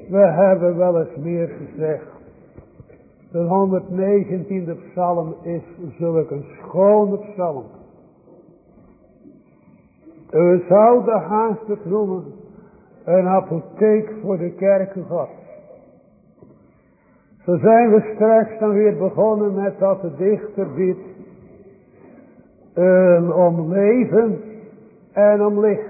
We hebben wel eens meer gezegd. De 119e psalm is zulk een schone psalm. We zouden haast het noemen een apotheek voor de kerken God. Zo zijn we straks dan weer begonnen met dat de dichter biedt om leven en om licht.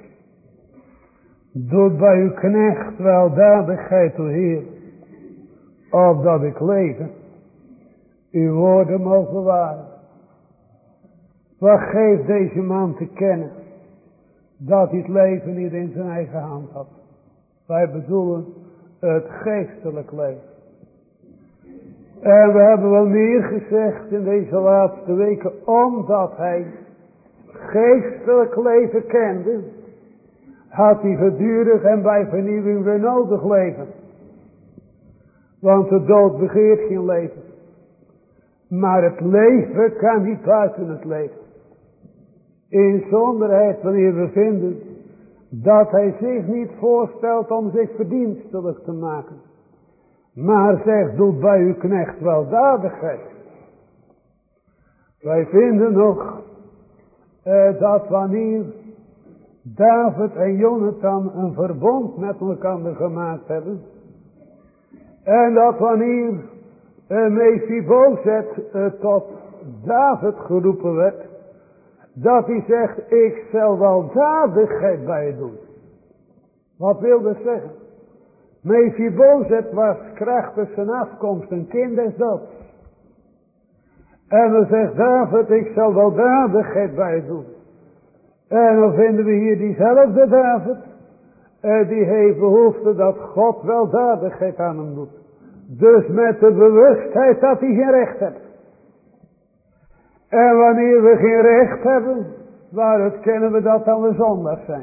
Doet bij uw knecht weldadigheid, o Heer, opdat ik leven, uw woorden mogen bewaren. Wat geeft deze man te kennen? Dat hij het leven niet in zijn eigen hand had. Wij bedoelen het geestelijk leven. En we hebben wel meer gezegd in deze laatste weken, omdat hij geestelijk leven kende, had hij gedurig en bij vernieuwing weer nodig leven. Want de dood begeert geen leven. Maar het leven kan niet buiten het leven. Inzonderheid wanneer we vinden dat hij zich niet voorstelt om zich verdienstelijk te maken. Maar zegt, doet bij uw knecht weldadigheid. Wij vinden nog dat wanneer David en Jonathan een verbond met elkaar gemaakt hebben. En dat wanneer Mephibozet tot David geroepen werd. Dat hij zegt, ik zal weldadigheid bij je doen. Wat wil dat zeggen? Mephibozet was krachtig zijn afkomst een kind des doods. En dan zegt David, ik zal weldadigheid bij je doen. En dan vinden we hier diezelfde David. Die heeft behoefte dat God weldadigheid aan hem doet. Dus met de bewustheid dat hij geen recht heeft. En wanneer we geen recht hebben, waaruit kennen we dat dan we zondaars zijn?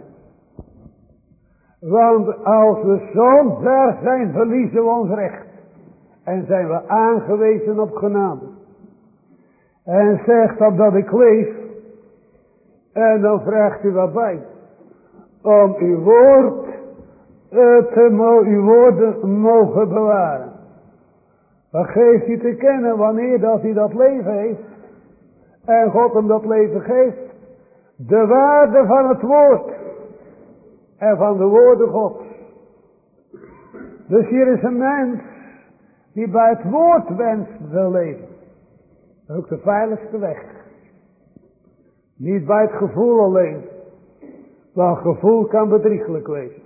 Want als we zondaar zijn, verliezen we ons recht. En zijn we aangewezen op genade. En zegt dat ik leef. En dan vraagt u wat bij. Om uw woord uw woorden mogen bewaren. Wat geeft u te kennen wanneer dat hij dat leven heeft? En God hem dat leven geeft. De waarde van het woord. En van de woorden Gods. Dus hier is een mens. Die bij het woord wenst te leven. Ook de veiligste weg. Niet bij het gevoel alleen. Want gevoel kan bedrieglijk wezen.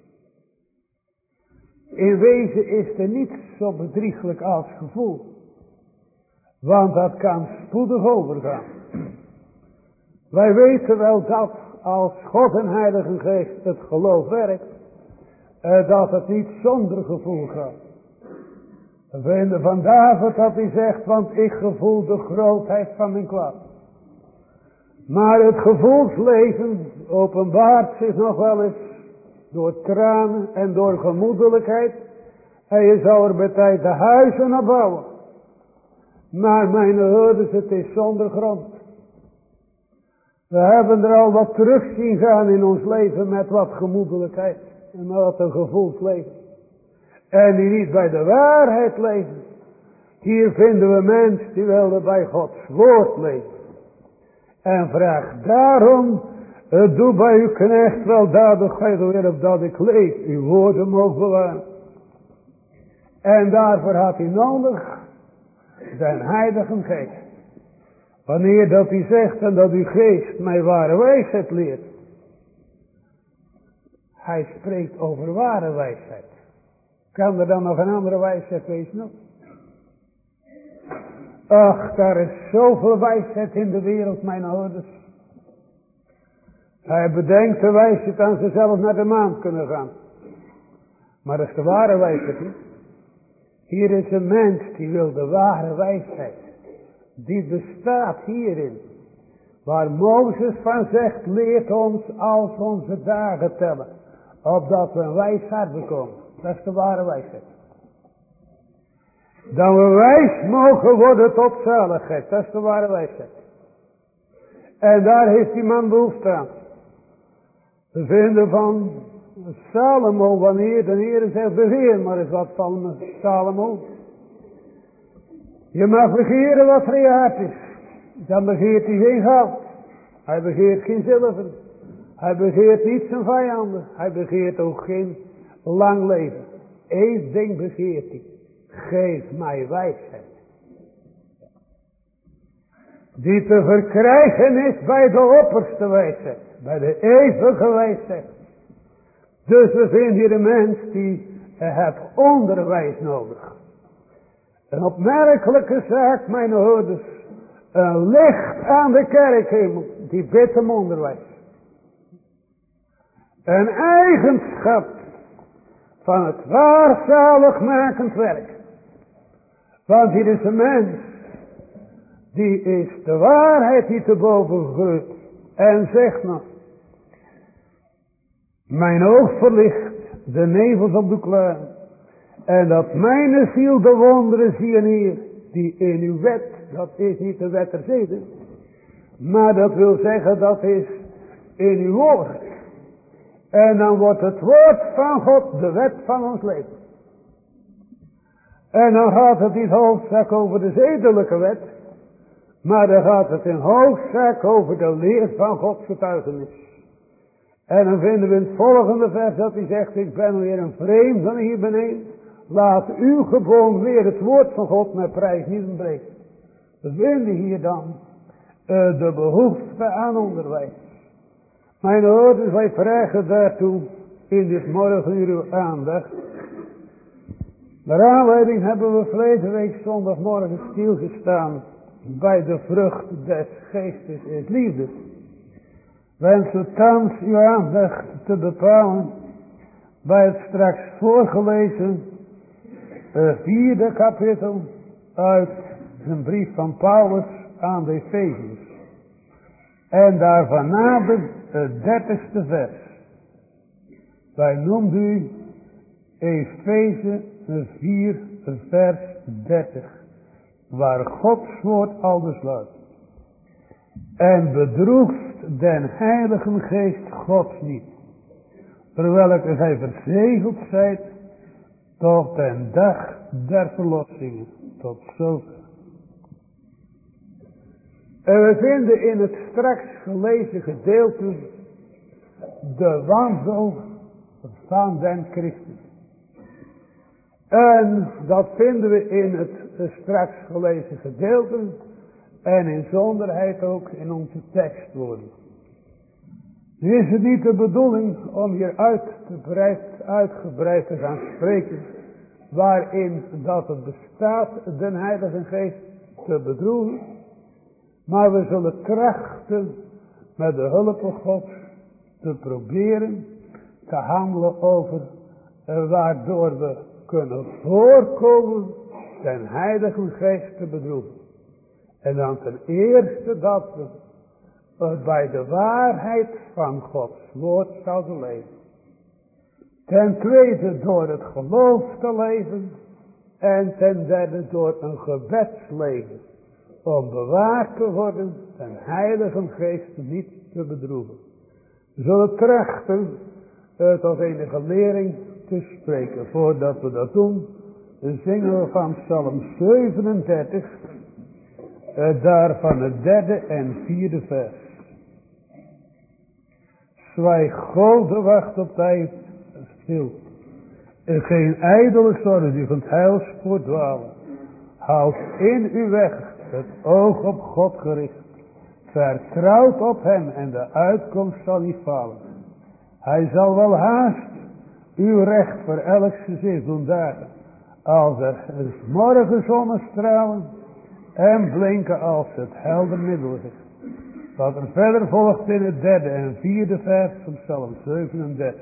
In wezen is er niets zo bedrieglijk als gevoel. Want dat kan spoedig overgaan. Wij weten wel dat als God en Heilige Geest het geloof werkt. Dat het niet zonder gevoel gaat. We vinden van David dat hij zegt, want ik gevoel de grootheid van mijn kwaad. Maar het gevoelsleven openbaart zich nog wel eens door tranen en door gemoedelijkheid. En je zou er bij tijd de huizen op bouwen. Maar mijn hoorders, het is zonder grond. We hebben er al wat terug zien gaan in ons leven met wat gemoedelijkheid. En wat een gevoelsleven. En die niet bij de waarheid leven. Hier vinden we mensen die willen bij Gods woord leven. En vraag daarom, doe bij uw knecht weldadigheid weer op dat ik leef. Uw woorden mogen bewaren. En daarvoor had hij nodig zijn heilige geest. Wanneer dat hij zegt en dat uw geest mij ware wijsheid leert. Hij spreekt over ware wijsheid. Kan er dan nog een andere wijsheid wezen? Ach, daar is zoveel wijsheid in de wereld, mijn ouders. Hij bedenkt de wijsheid aan zichzelf naar de maan kunnen gaan. Maar dat is de ware wijsheid niet. Hier is een mens die wil de ware wijsheid. Die bestaat hierin. Waar Mozes van zegt, leert ons als onze dagen tellen. Opdat we een wijs hart bekomen. Dat is de ware wijsheid. Dat we wijs mogen worden tot zaligheid. Dat is de ware wijsheid. En daar heeft die man behoefte aan. We vinden van Salomo, wanneer de Heer zegt begeer maar eens wat van me, Salomo. Je mag begeren wat voor je hart is. Dan begeert hij geen goud. Hij begeert geen zilver. Hij begeert niet zijn vijanden. Hij begeert ook geen lang leven. Eén ding begeert hij. Geef mij wijsheid. Die te verkrijgen is bij de opperste wijsheid. Bij de eeuwige wijsheid. Dus we vinden hier een mens die heeft onderwijs nodig. Een opmerkelijke zaak, mijn hoorders. Een licht aan de kerkhemel. Die bidt om onderwijs. Een eigenschap van het waar zaligmakend werk. Want hier is een mens. Die is de waarheid die te boven gegooid. En zegt nog. Mijn oog verlicht de nevels op de kluin. En dat mijn ziel de wonderen zien hier. Die in uw wet. Dat is niet de wet der zeden. Maar dat wil zeggen dat is in uw woord. En dan wordt het woord van God de wet van ons leven. En dan gaat het niet hoofdzaak over de zedelijke wet. Maar dan gaat het in hoofdzaak over de leer van Gods getuigenis. En dan vinden we in het volgende vers dat hij zegt. Ik ben weer een vreemde hier beneden. Laat uw geboom weer het woord van God met prijs niet ontbreken. We vinden hier dan de behoefte aan onderwijs. Mijn ouders, wij vragen daartoe in dit morgenuur uw aandacht. Naar aanleiding hebben we verleden week zondagmorgen stilgestaan bij de vrucht des geestes is liefde. Wensen thans uw aandacht te bepalen bij het straks voorgelezen 4e kapitel uit een brief van Paulus aan de Efeziërs. En daarvan nader het 30ste vers. Wij noemen u Efeze 4 vers 30. Waar Gods woord aldus luidt. En bedroeft den Heiligen Geest Gods niet. Terwijl gij verzegeld zijt tot den dag der verlossingen. Tot zover. En we vinden in het straks gelezen gedeelte de wandel van den Christus. En dat vinden we in het straks gelezen gedeelte en in zonderheid ook in onze tekstwoorden. Nu is het niet de bedoeling om hier uitgebreid te gaan spreken waarin dat het bestaat de Heilige Geest te bedroeven. Maar we zullen trachten met de hulp van God te proberen te handelen over waardoor we kunnen voorkomen den Heilige Geest te bedroeven. En dan ten eerste dat we bij de waarheid van Gods woord zouden leven. Ten tweede door het geloof te leven. En ten derde door een gebedsleven. Om bewaard te worden den Heilige Geest niet te bedroeven. We zullen trachten tot enige lering te spreken. Voordat we dat doen, zingen we van Psalm 37, daarvan het 3e en 4e vers. Zwijg God wacht op tijd stil. Geen ijdele zorg die van het heilspoor dwalen. Houd in uw weg het oog op God gericht. Vertrouwt op hem en de uitkomst zal niet falen. Hij zal wel haast uw recht voor elk gezicht doen dagen. Als er morgen zonnestralen en blinken als het helder middellicht. Wat er verder volgt in het 3e en 4e vers van Psalm 37.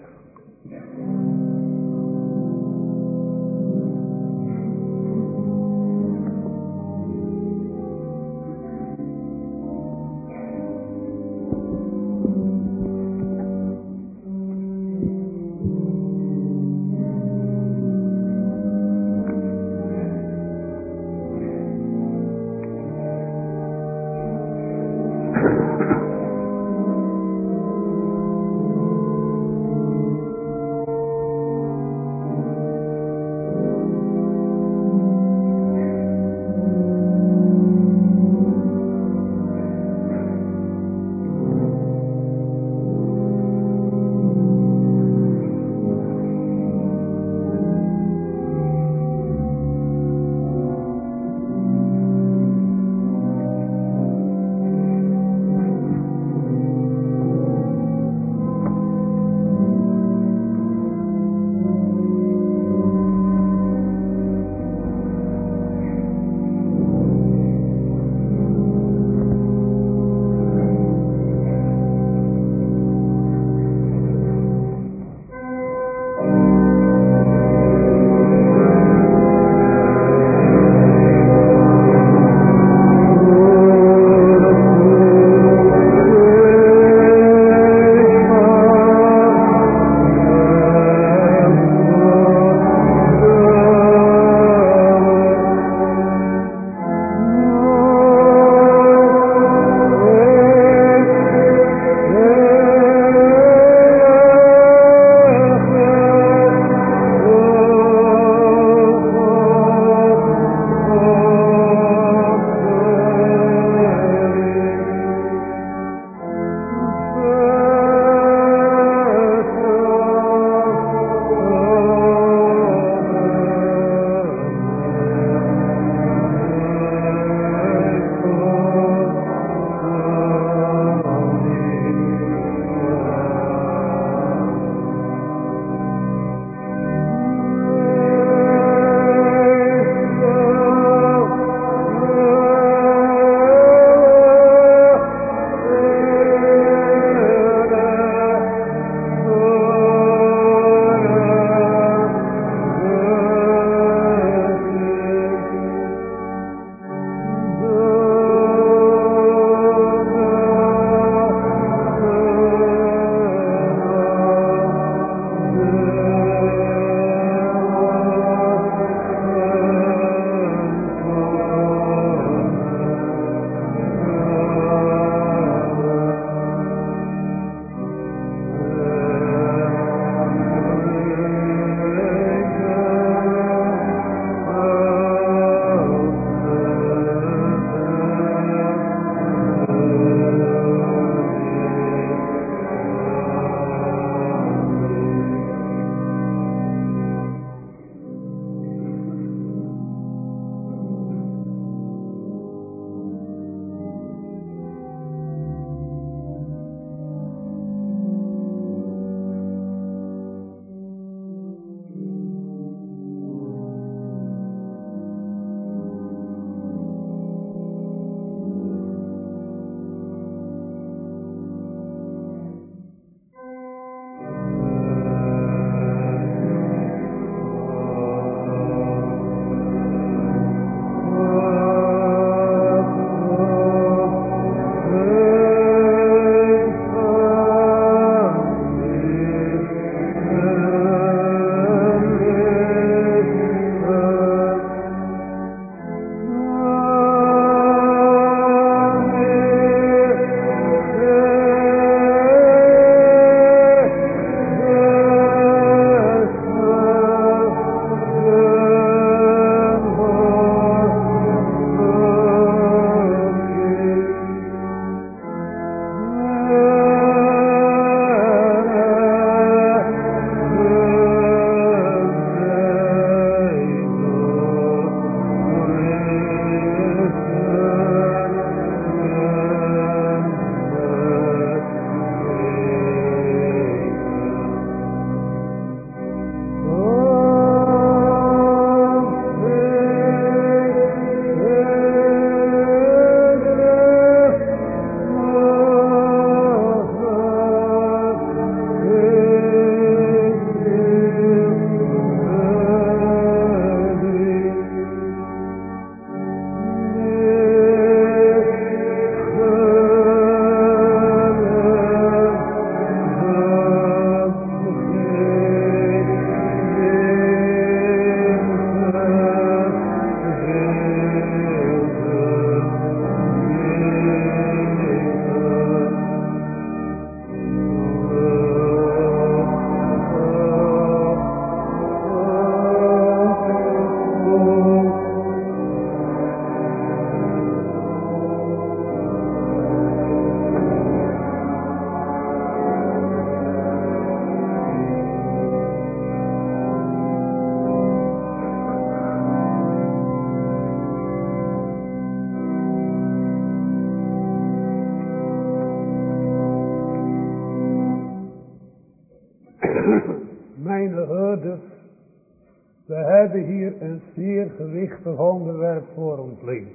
hoorders, we hebben hier een zeer gewichtig onderwerp voor ons leven.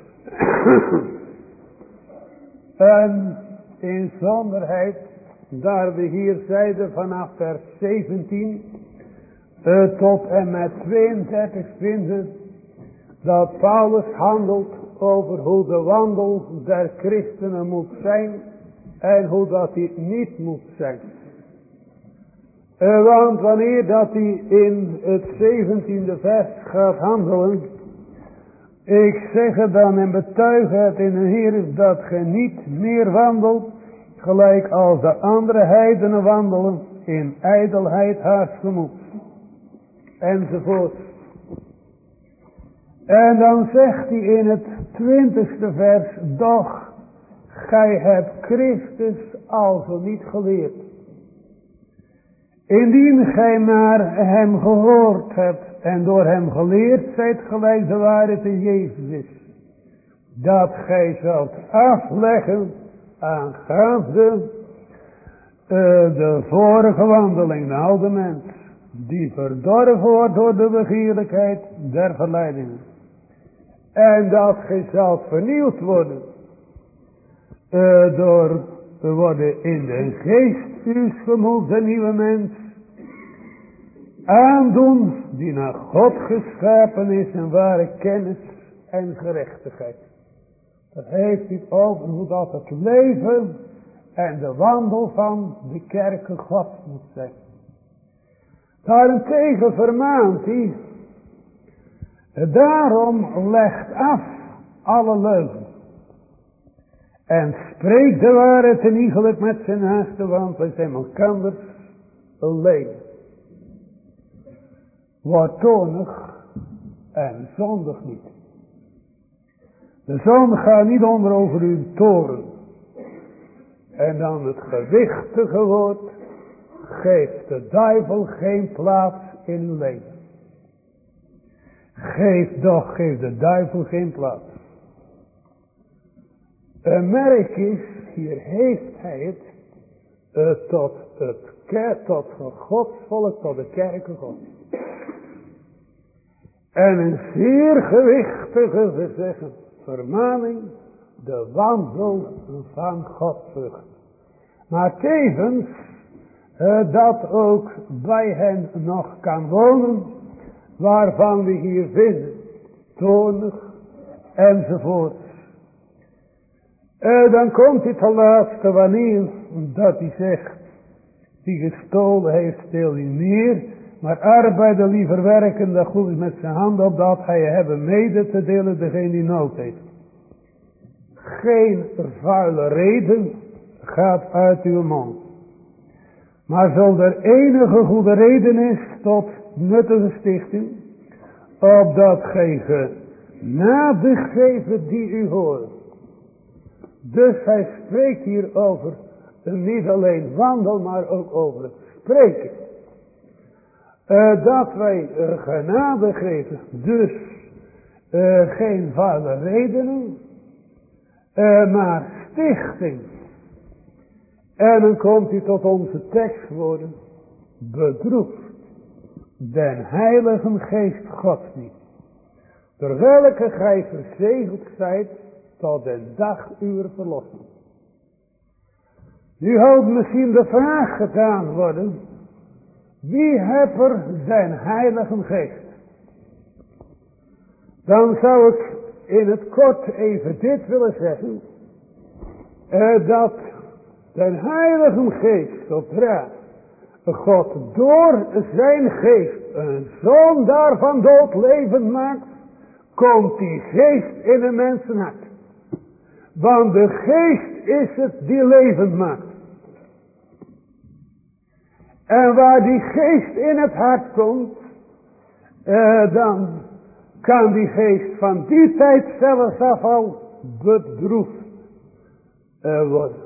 En inzonderheid, daar we hier zeiden vanaf vers 17 tot en met 32 vinden, dat Paulus handelt over hoe de wandel der christenen moet zijn en hoe dat die niet moet zijn. Want wanneer dat hij in het 17e vers gaat handelen, ik zeg het dan en betuig het in de Heer dat ge niet meer wandelt, gelijk als de andere heidenen wandelen, in ijdelheid haastgemoed, enzovoort. En dan zegt hij in het 20e vers, doch gij hebt Christus alzo niet geleerd. Indien gij maar hem gehoord hebt en door hem geleerd zijt gelijk de waarheid in Jezus is, dat gij zult afleggen aangaande de vorige wandeling, de oude mens, die verdorven wordt door de begeerlijkheid der verleidingen. En dat gij zult vernieuwd worden door te worden in de geest uws gemoeds de nieuwe mens aandoen die naar God geschapen is in ware kennis en gerechtigheid. Dat heeft het over hoe dat het leven en de wandel van de kerken Gods moet zijn. Daarentegen vermaant hij, daarom legt af alle leugen. En spreekt de waarheid en iegelijk met zijn naaste, want wij zijn elkander alleen. Word toornig en zondig niet. De zon gaat niet onder over uw toren. En dan het gewichtige woord, geeft de duivel geen plaats in uw leven. Geeft de duivel geen plaats. Een merk is, hier heeft hij het, tot Gods volk, tot de kerken God. En een zeer gewichtige, we zeggen, vermaning, de wandel van Godvrucht. Maar tevens, dat ook bij hen nog kan wonen, waarvan we hier vinden, toornig enzovoort. Dan komt hij ten laatste wanneer dat hij zegt, die gestolen heeft steel hij meer, maar arbeide liever werken dat goed is met zijn handen, opdat hij hebben mede te delen degene die nood heeft. Geen vuile reden gaat uit uw mond. Maar zo er enige goede reden is tot nuttige stichting, opdat gij genade geven die u horen. Dus hij spreekt hier over niet alleen wandel, maar ook over het spreken. Dat wij genade geven, dus geen vuile redenen, maar stichting. En dan komt hij tot onze tekstwoorden, bedroefd den Heiligen Geest Gods niet, door welke gij verzegeld zijt tot den dag uw verlossing. Nu houdt misschien de vraag gedaan worden, wie heeft er zijn Heilige Geest? Dan zou ik in het kort even dit willen zeggen, dat de Heilige Geest, zodra God door zijn geest een zondaar van dood levend maakt, komt die geest in een mensenhart. Want de geest is het die levend maakt. En waar die geest in het hart komt, dan kan die geest van die tijd zelfs af al bedroefd worden.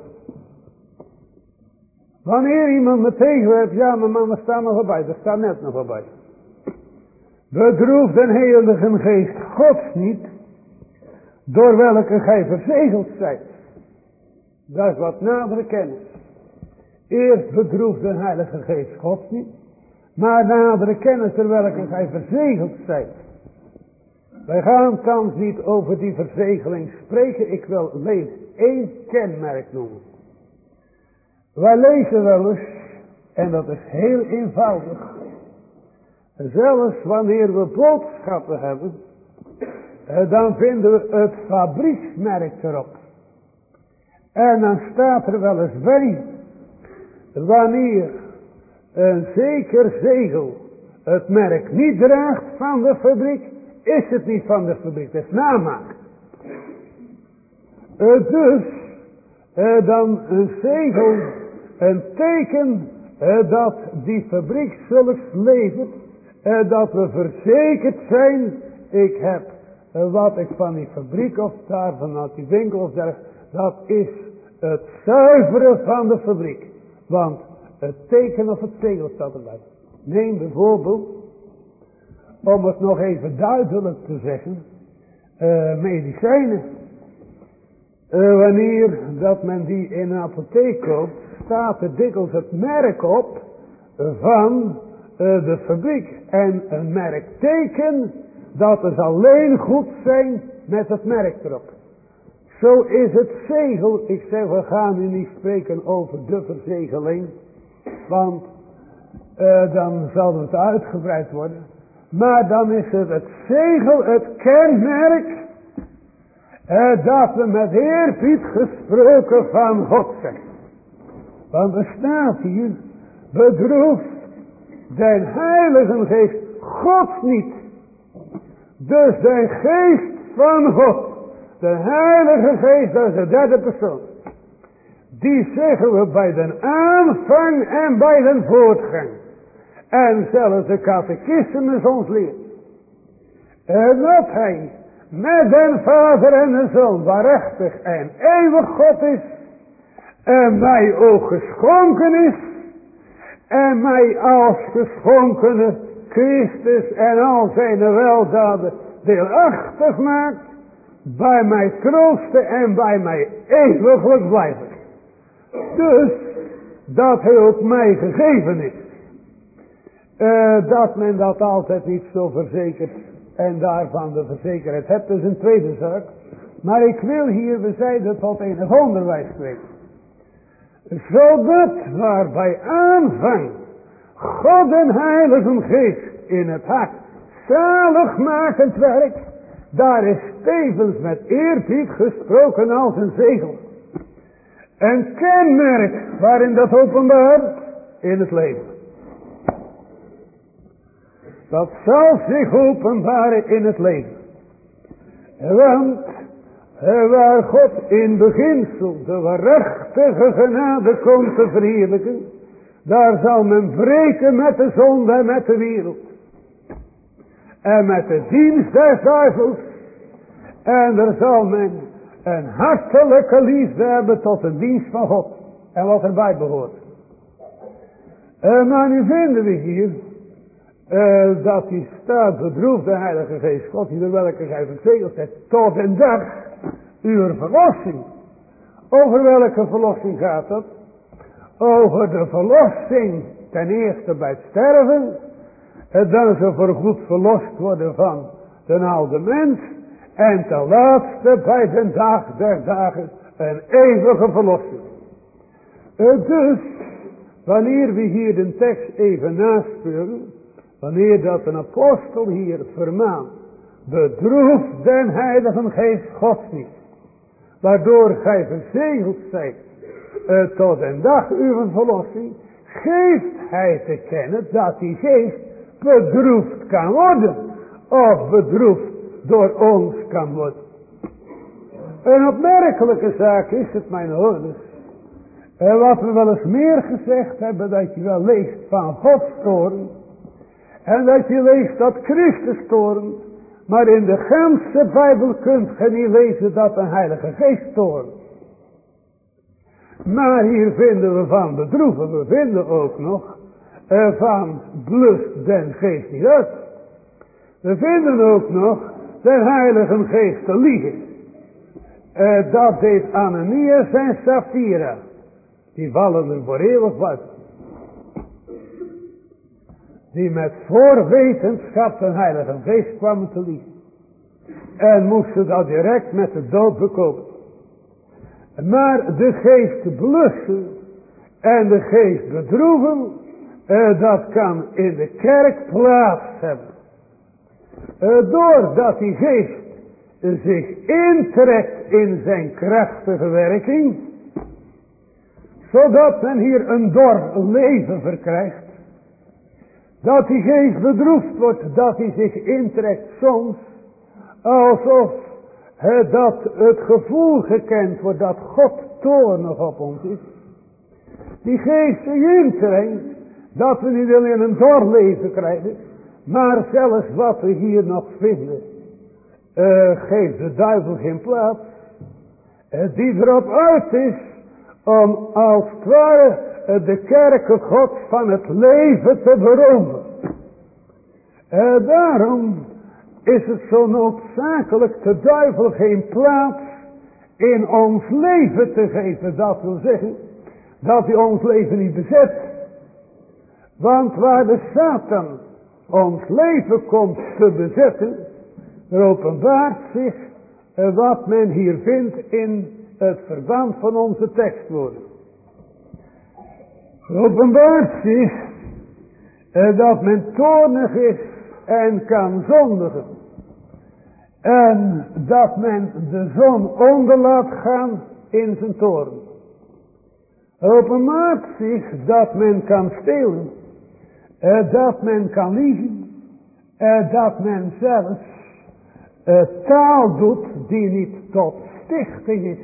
Wanneer iemand me tegenwerpt, ja maar mama staat nog voorbij, er staat net nog voorbij. Bedroefd en heilige geest Gods niet, door welke gij verzegeld zijt. Dat is wat nadere kennis. Eerst bedroefd de Heilige Geest Gods niet, maar nadere kennis er welke gij verzegeld zijt. Wij gaan thans niet over die verzegeling spreken. Ik wil alleen 1 kenmerk noemen. Wij lezen wel eens, en dat is heel eenvoudig. Zelfs wanneer we boodschappen hebben, dan vinden we het fabrieksmerk erop. En dan staat er wel eens bij, wanneer een zeker zegel het merk niet draagt van de fabriek, is het niet van de fabriek, het is namaak. Dus dan een zegel, een teken dat die fabriek zulks levert, dat we verzekerd zijn, ik heb wat ik van die fabriek of daar vanuit die winkel of dergelijke, dat is het zuiveren van de fabriek. Want het teken of het zegel staat erbij. Neem bijvoorbeeld, om het nog even duidelijk te zeggen, medicijnen. Wanneer dat men die in een apotheek koopt, staat er dikwijls het merk op van de fabriek. En een merkteken, dat is alleen goed zijn met het merk erop. Zo is het zegel. Ik zeg, we gaan nu niet spreken over de verzegeling. Want dan zal het uitgebreid worden. Maar dan is het zegel, het kenmerk, dat we met eerbied gesproken van God zijn. Want er staat hier, bedroef den Heilige Geest God niet. Dus de Geest van God, de Heilige Geest, dat is de derde persoon. Die zeggen we bij de aanvang en bij de voortgang. En zelfs de catechismus ons leert. En dat hij met den Vader en de Zoon waarachtig en eeuwig God is. En mij ook geschonken is. En mij als geschonkene Christus en al zijn weldaden deelachtig maakt. Bij mij troosten en bij mij eeuwiglijk blijven. Dus dat hij ook mij gegeven is. Dat men dat altijd niet zo verzekert en daarvan de verzekerheid hebt, is een tweede zaak. Maar ik wil hier, we zeiden tot enig onderwijs spreken. Zodat waar bij aanvang God en Heilige Geest in het hart zaligmakend werk, daar is tevens met eerbied gesproken als een zegel. Een kenmerk waarin dat openbaart in het leven. Dat zal zich openbaren in het leven. Want waar God in beginsel de waarachtige genade komt te verheerlijken, daar zal men breken met de zonde en met de wereld. En met de dienst des duivels. En er zal men een hartelijke liefde hebben tot de dienst van God. En wat erbij behoort. Maar nu vinden we hier dat die staat bedroefd de Heilige Geest God, die door welke gij verzegeld hebt, tot een dag uw verlossing. Over welke verlossing gaat dat? Over de verlossing ten eerste bij het sterven. En dan ze voorgoed verlost worden van de oude mens. En ten laatste bij de dag der dagen een eeuwige verlossing. Dus wanneer we hier de tekst even naspeuren. Wanneer dat een apostel hier vermaant. Bedroef den Heilige Geest Gods niet. Waardoor gij verzegeld zijt tot een dag uw verlossing. Geeft hij te kennen dat die geest bedroefd kan worden. Of bedroefd door ons kan worden. Een opmerkelijke zaak is het, mijn hoorders. En wat we wel eens meer gezegd hebben, dat je wel leest van Gods toorn. En dat je leest dat Christus toornt. Maar in de ganse Bijbel kunt je niet lezen dat een Heilige Geest toornt. Maar hier vinden we van bedroeven. We vinden ook nog van blust den geest niet uit. We vinden ook nog de Heilige Geest te liegen. Dat deed Ananias en Sapphira. Die vallen er voor eeuwig buiten. die met voorwetenschap de Heilige Geest kwamen te liefden. En moesten dat direct met de dood bekomen. Maar de geest blussen en de geest bedroeven, dat kan in de kerk plaats hebben. Doordat die geest zich intrekt in zijn krachtige werking, zodat men hier een dor leven verkrijgt. Dat die geest bedroefd wordt, dat hij zich intrekt soms, alsof dat het gevoel gekend wordt dat God toornig op ons is. Die geest zich intrekt, dat we niet alleen een dor leven krijgen, maar zelfs wat we hier nog vinden, geeft de duivel geen plaats. Die erop uit is om als het ware de kerken Gods van het leven te beroven. Daarom is het zo noodzakelijk de duivel geen plaats in ons leven te geven. Dat wil zeggen dat hij ons leven niet bezet. Want waar de Satan ons leven komt te bezetten, er openbaart zich wat men hier vindt in het verband van onze tekstwoorden. Er openbaart zich dat men toornig is en kan zondigen. En dat men de zon onder laat gaan in zijn toorn. Er openbaart zich dat men kan stelen. Dat men kan liegen. Dat men zelfs taal doet die niet tot stichting is.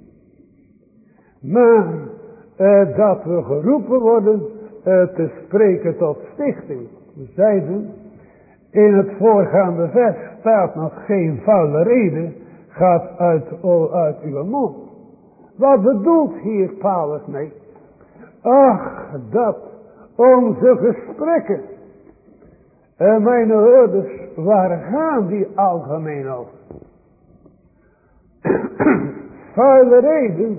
Maar dat we geroepen worden te spreken tot stichting. We zeiden, in het voorgaande vers staat nog geen vuile reden gaat uit uw mond. Wat bedoelt hier Paulus mee? Ach, dat onze gesprekken. Mijn hoorders, waar gaan die algemeen over? Vuile reden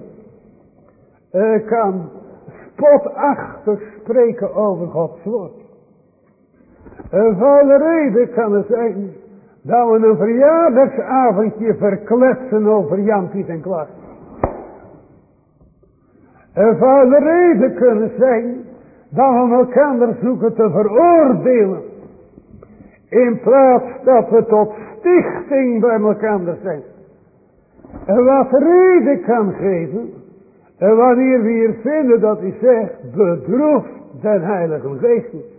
kan spotachtig spreken over Gods woord. Een vuile reden kan er zijn dat we een verjaardagsavondje verkletsen over Jan, Piet en Klaas. Een vuile reden kunnen zijn dat we elkaar zoeken te veroordelen. In plaats dat we tot stichting bij elkaar zijn. En wat reden kan geven. En wanneer we hier vinden dat hij zegt, bedroef den Heilige Geest niet.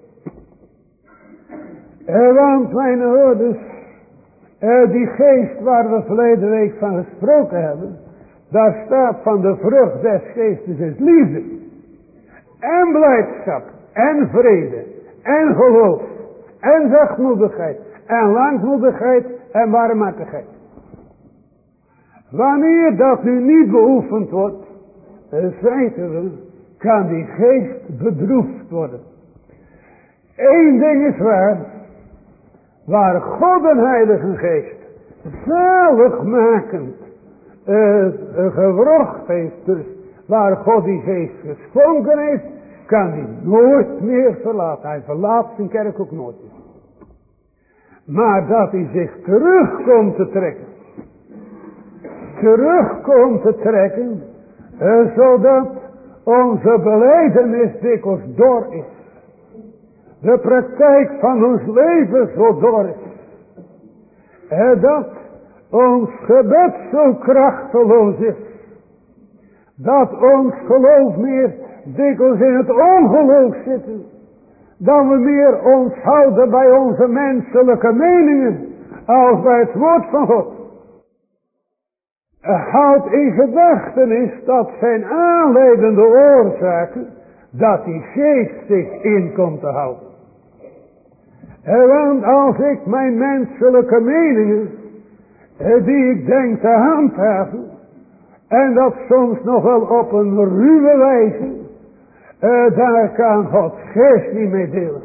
Want mijn hoorders, die geest waar we verleden week van gesproken hebben, daar staat van de vrucht des geestes is liefde. En blijdschap, en vrede, en geloof, en zachtmoedigheid, en langmoedigheid, en barmhartigheid. Wanneer dat nu niet beoefend wordt, zeiden we, kan die geest bedroefd worden. Eén ding is waar God een Heilige Geest zaligmakend gewrocht heeft, dus waar God die geest geschonken heeft, kan die nooit meer verlaten. Hij verlaat zijn kerk ook nooit meer. Maar dat hij zich terugkomt te trekken, zodat onze belijdenis dikwijls dor is. De praktijk van ons leven zo dor is. Dat ons gebed zo krachteloos is. Dat ons geloof meer dikwijls in het ongeloof zitten. Dat we meer ons houden bij onze menselijke meningen als bij het woord van God. Houd in gedachtenis dat zijn aanleidende oorzaken dat die geest zich in komt te houden. Want als ik mijn menselijke meningen, die ik denk te handhaven, en dat soms nog wel op een ruwe wijze, daar kan Gods geest niet mee delen.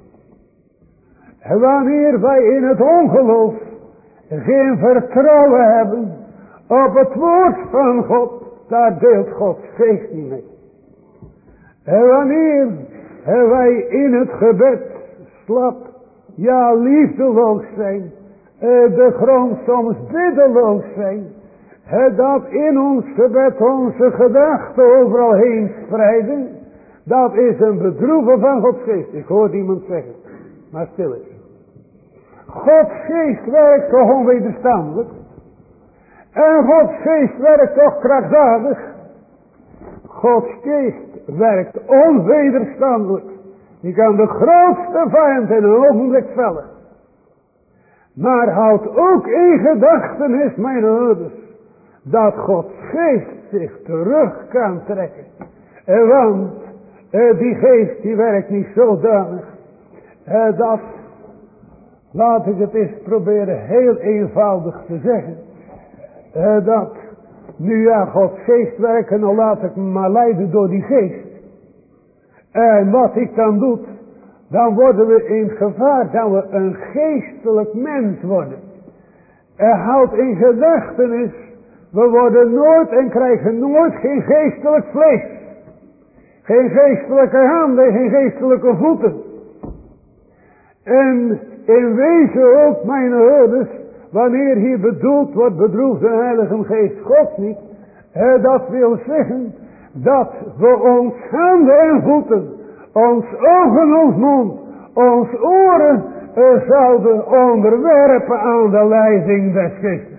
En wanneer wij in het ongeloof geen vertrouwen hebben op het woord van God, daar deelt Gods geest niet mee. En wanneer wij in het gebed slap, ja liefdeloos zijn, de grond soms biddeloos zijn, dat in ons gebed onze gedachten overal heen spreiden, dat is een bedroeven van Gods geest. Ik hoor iemand zeggen, maar stil is. Gods geest werkt toch onwederstandelijk. En Gods geest werkt toch krachtdadig. Gods geest werkt onwederstandelijk. Die kan de grootste vijand in een ogenblik vellen. Maar houd ook in gedachtenis, mijn ouders, dat Gods geest zich terug kan trekken. Want die geest die werkt niet zodanig dat, laat ik het eens proberen heel eenvoudig te zeggen, dat nu ja Gods geest werken, dan laat ik me maar leiden door die geest. En wat ik dan doe, dan worden we in gevaar dat we een geestelijk mens worden. Houd in gedachtenis, we worden nooit en krijgen nooit geen geestelijk vlees. Geen geestelijke handen, geen geestelijke voeten. En in wezen ook, mijn ouders, wanneer hier bedoeld wordt, bedroeft de Heilige Geest God niet. Dat wil zeggen dat we ons handen en voeten, ons ogen, ons mond, ons oren zouden onderwerpen aan de leiding des Geestes.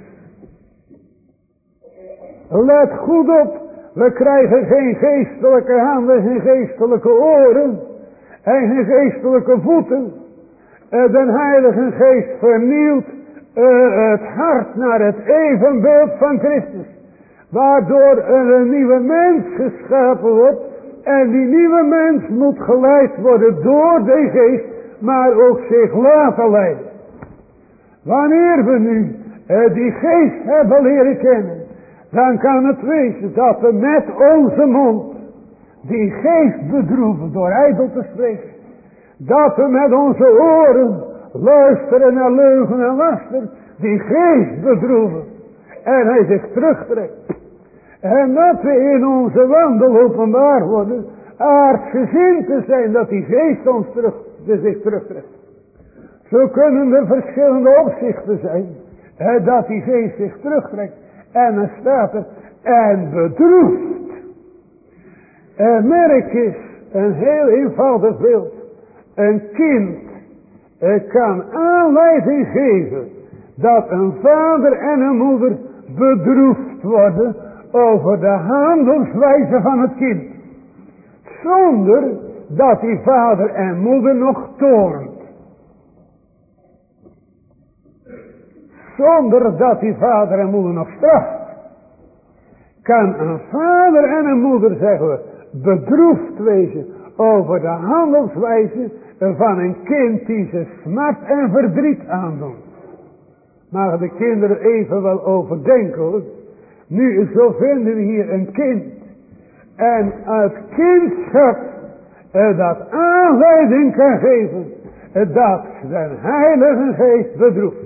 Let goed op, we krijgen geen geestelijke handen, geen geestelijke oren en geen geestelijke voeten. De Heilige Geest vernieuwt het hart naar het evenbeeld van Christus. Waardoor een nieuwe mens geschapen wordt. En die nieuwe mens moet geleid worden door de geest. Maar ook zich laten leiden. Wanneer we nu die geest hebben leren kennen. Dan kan het wezen dat we met onze mond die geest bedroeven door ijdel te spreken. Dat we met onze oren luisteren naar leugen en laster. Die geest bedroeven. En hij zich terugtrekt. En dat we in onze wandel openbaar worden. Aardgezind te zijn dat die geest ons zich terugtrekt. Zo kunnen er verschillende opzichten zijn. Dat die geest zich terugtrekt. En dan staat er. En bedroeft. Merk is een heel eenvoudig beeld. Een kind kan aanleiding geven dat een vader en een moeder bedroefd worden over de handelswijze van het kind. Zonder dat die vader en moeder nog toornt. Zonder dat die vader en moeder nog straft. Kan een vader en een moeder, zeggen we, bedroefd wezen over de handelswijze van een kind die ze smart en verdriet aandoen. Mag de kinderen even wel overdenken hoor. Nu zo vinden we hier een kind. En het kindschap dat aanleiding kan geven. Dat zijn Heilige Geest bedroeft.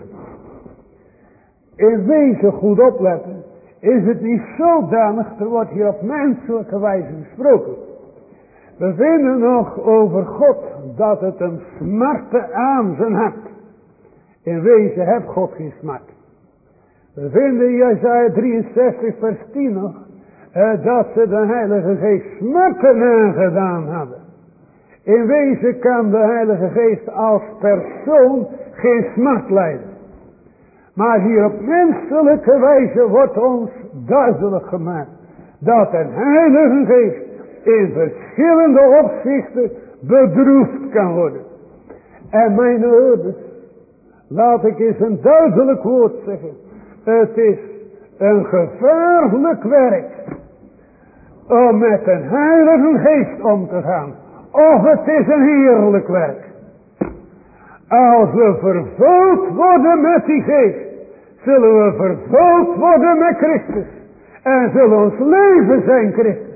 In wezen goed opletten. Is het niet zodanig, er wordt hier op menselijke wijze gesproken. We vinden nog over God dat het een smarte aan zijn hart. In wezen heeft God geen smart. We vinden in Jesaja 63 vers 10 nog. Dat ze de Heilige Geest smarten aangedaan hadden. In wezen kan de Heilige Geest als persoon geen smart lijden. Maar hier op menselijke wijze wordt ons duidelijk gemaakt. Dat een Heilige Geest in verschillende opzichten bedroefd kan worden. En mijn ouders, laat ik eens een duidelijk woord zeggen. Het is een gevaarlijk werk om met een Heilige Geest om te gaan. Of het is een heerlijk werk. Als we vervuld worden met die geest, zullen we vervuld worden met Christus. En zullen ons leven zijn Christus.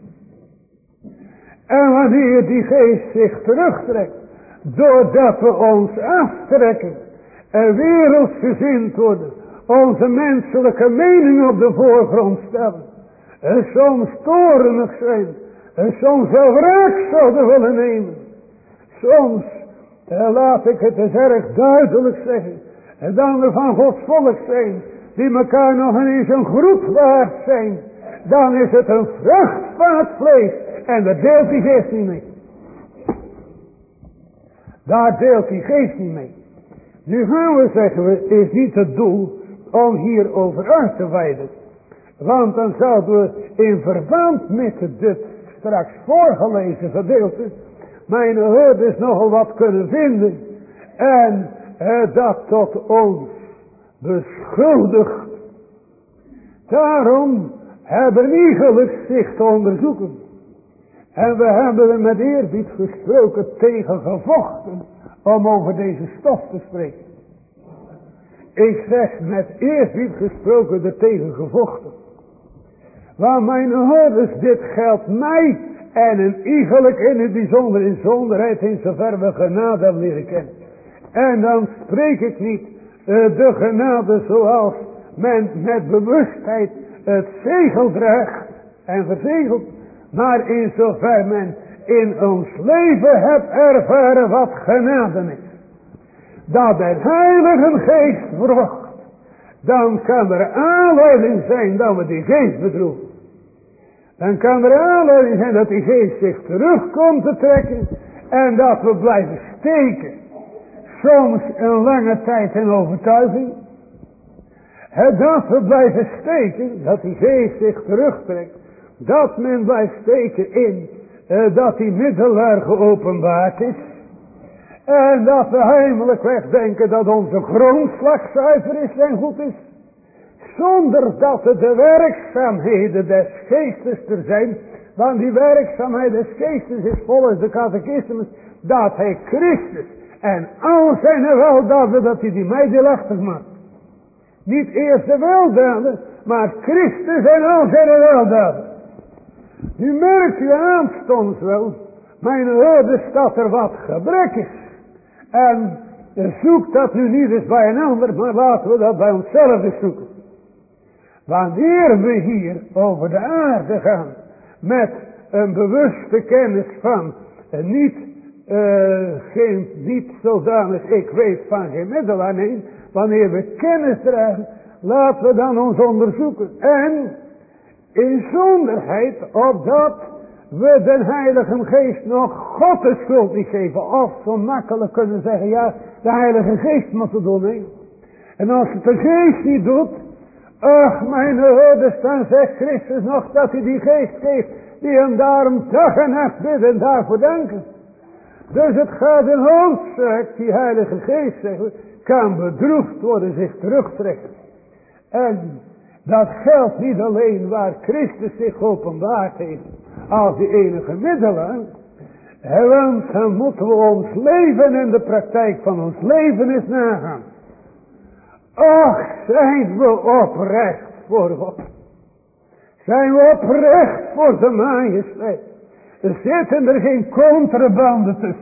En wanneer die geest zich terugtrekt, doordat we ons aftrekken en wereldsgezind worden, onze menselijke mening op de voorgrond stellen, en soms toornig zijn, en soms wel wraak zouden willen nemen, soms laat ik het eens erg duidelijk zeggen. En dan we van Gods volk zijn, die elkaar nog eens een groet waard zijn, dan is het een vrucht van het vlees. En daar deelt die geest niet mee. Daar deelt die geest niet mee. Nu gaan we zeggen, we, is niet het doel om hierover uit te wijden. Want dan zouden we in verband met dit straks voorgelezen gedeelte, mijn hoorders nogal wat kunnen vinden. En dat tot ons beschuldigt. Daarom hebben we iegelijk zich te onderzoeken. En we hebben er met eerbied gesproken tegen gevochten om over deze stof te spreken. Ik zeg met eerbied gesproken er tegen gevochten. Want mijn hoorders, dit geldt mij en een iegelijk in het bijzonder in zonderheid in zover we genade hebben leren kennen. En dan spreek ik niet de genade zoals men met bewustheid het zegel draagt en verzegelt. Maar in zover men in ons leven hebt ervaren wat genade is. Dat de Heilige Geest vrucht. Dan kan er aanleiding zijn dat we die geest bedroeven. Dan kan er aanleiding zijn dat die geest zich terugkomt te trekken. En dat we blijven steken. Soms een lange tijd in overtuiging. Dat we blijven steken. Dat die geest zich terugtrekt. Dat men blijft steken in. Dat die middelaar geopenbaard is. En dat we heimelijk wegdenken dat onze grondslag zuiver is en goed is. Zonder dat er de werkzaamheden des geestes er zijn. Want die werkzaamheid des geestes is volgens de catechismus dat hij Christus en al zijn weldaden dat hij die mij deelachtig maakt. Niet eerst de weldaden, maar Christus en al zijn weldaden. Nu merkt u aanstonds wel, mijn hoorders, dat er wat gebrek is. En zoek dat nu niet eens bij een ander, maar laten we dat bij onszelf eens zoeken. Wanneer we hier over de aarde gaan, met een bewuste kennis van niet zodanig ik weet van geen middelaar, nee, wanneer we kennis dragen, laten we dan ons onderzoeken. En in zonderheid, opdat we de Heilige Geest nog God de schuld niet geven. Of zo makkelijk kunnen zeggen, ja, de Heilige Geest moet het doen. Nee. En als het de Geest niet doet, ach mijn hoorders, dan zegt Christus nog dat hij die Geest geeft, die hem daarom dag en nacht bidden en daarvoor danken. Dus het gaat in hoofdzaak, die Heilige Geest, zeggen we, kan bedroefd worden, zich terugtrekken. En dat geldt niet alleen waar Christus zich openbaard heeft als die enige middelaar. Want dan moeten we ons leven en de praktijk van ons leven eens nagaan. Och, zijn we oprecht voor God. Zijn we oprecht voor de majesteit. Er zitten er geen contrabanden tussen.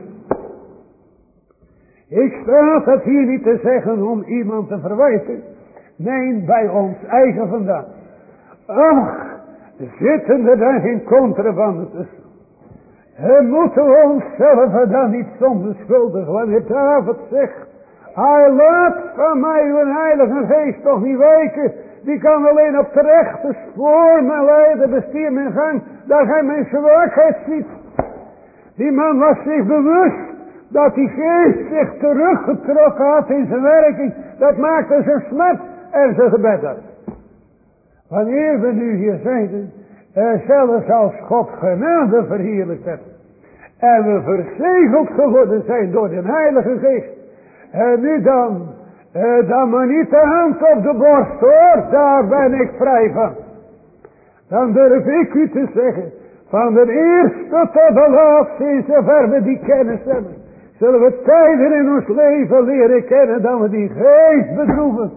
Ik sta het hier niet te zeggen om iemand te verwijten. Nee, bij ons eigen vandaan. Ach, zitten er dan geen contrabanden tussen. En moeten we onszelf dan niet zonder schuldig, wanneer David zegt, hij laat van mij uw Heilige Geest toch niet wijken. Die kan alleen op de rechte spoor me leiden, bestier mijn gang, dat hij mijn zwakheid ziet. Die man was zich bewust dat die geest zich teruggetrokken had in zijn werking. Dat maakte zijn smet en zijn gebed uit. Wanneer we nu hier zijn, zelfs als God genade verheerlijkt heeft, en we verzegeld geworden zijn door de Heilige Geest, en nu dan maar niet de hand op de borst hoor, daar ben ik vrij van. Dan durf ik u te zeggen, van de eerste tot de laatste, in zover we die kennis hebben, zullen we tijden in ons leven leren kennen dat we die geest bedroeven.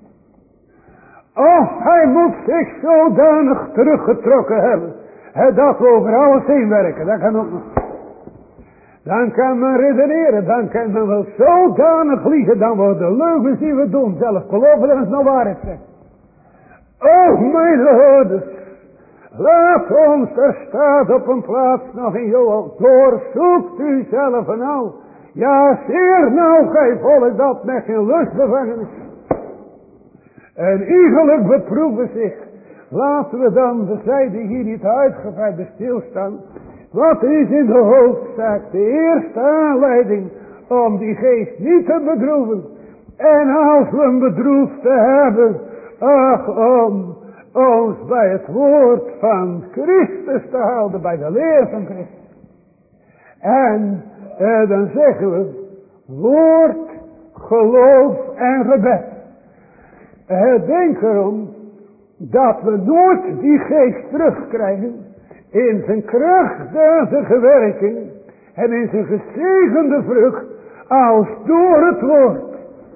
Of hij moet zich zodanig teruggetrokken hebben, dat we over alles heen werken, dat kan ook nog. Dan kan men redeneren, dan kan men wel zodanig liegen, dan we de leugens die we doen zelf geloven dat het nou waarheid zegt. O mijn hoorders, laat ons, er staat op een plaats nog in Joel, doorzoekt u zelf en al. Ja, zeer nauw gij volk dat met geen lust bevangen is. En iegelijk beproeven zich. Laten we dan de zijde hier niet uitgebreid stilstaan. Wat is in de hoofdzaak de eerste aanleiding om die geest niet te bedroeven? En als we hem bedroefd te hebben, ach, om ons bij het woord van Christus te houden, bij de leer van Christus. En dan zeggen we, woord, geloof en gebed. Denk erom dat we nooit die geest terugkrijgen in zijn krachtdadige werking en in zijn gezegende vrucht als door het woord.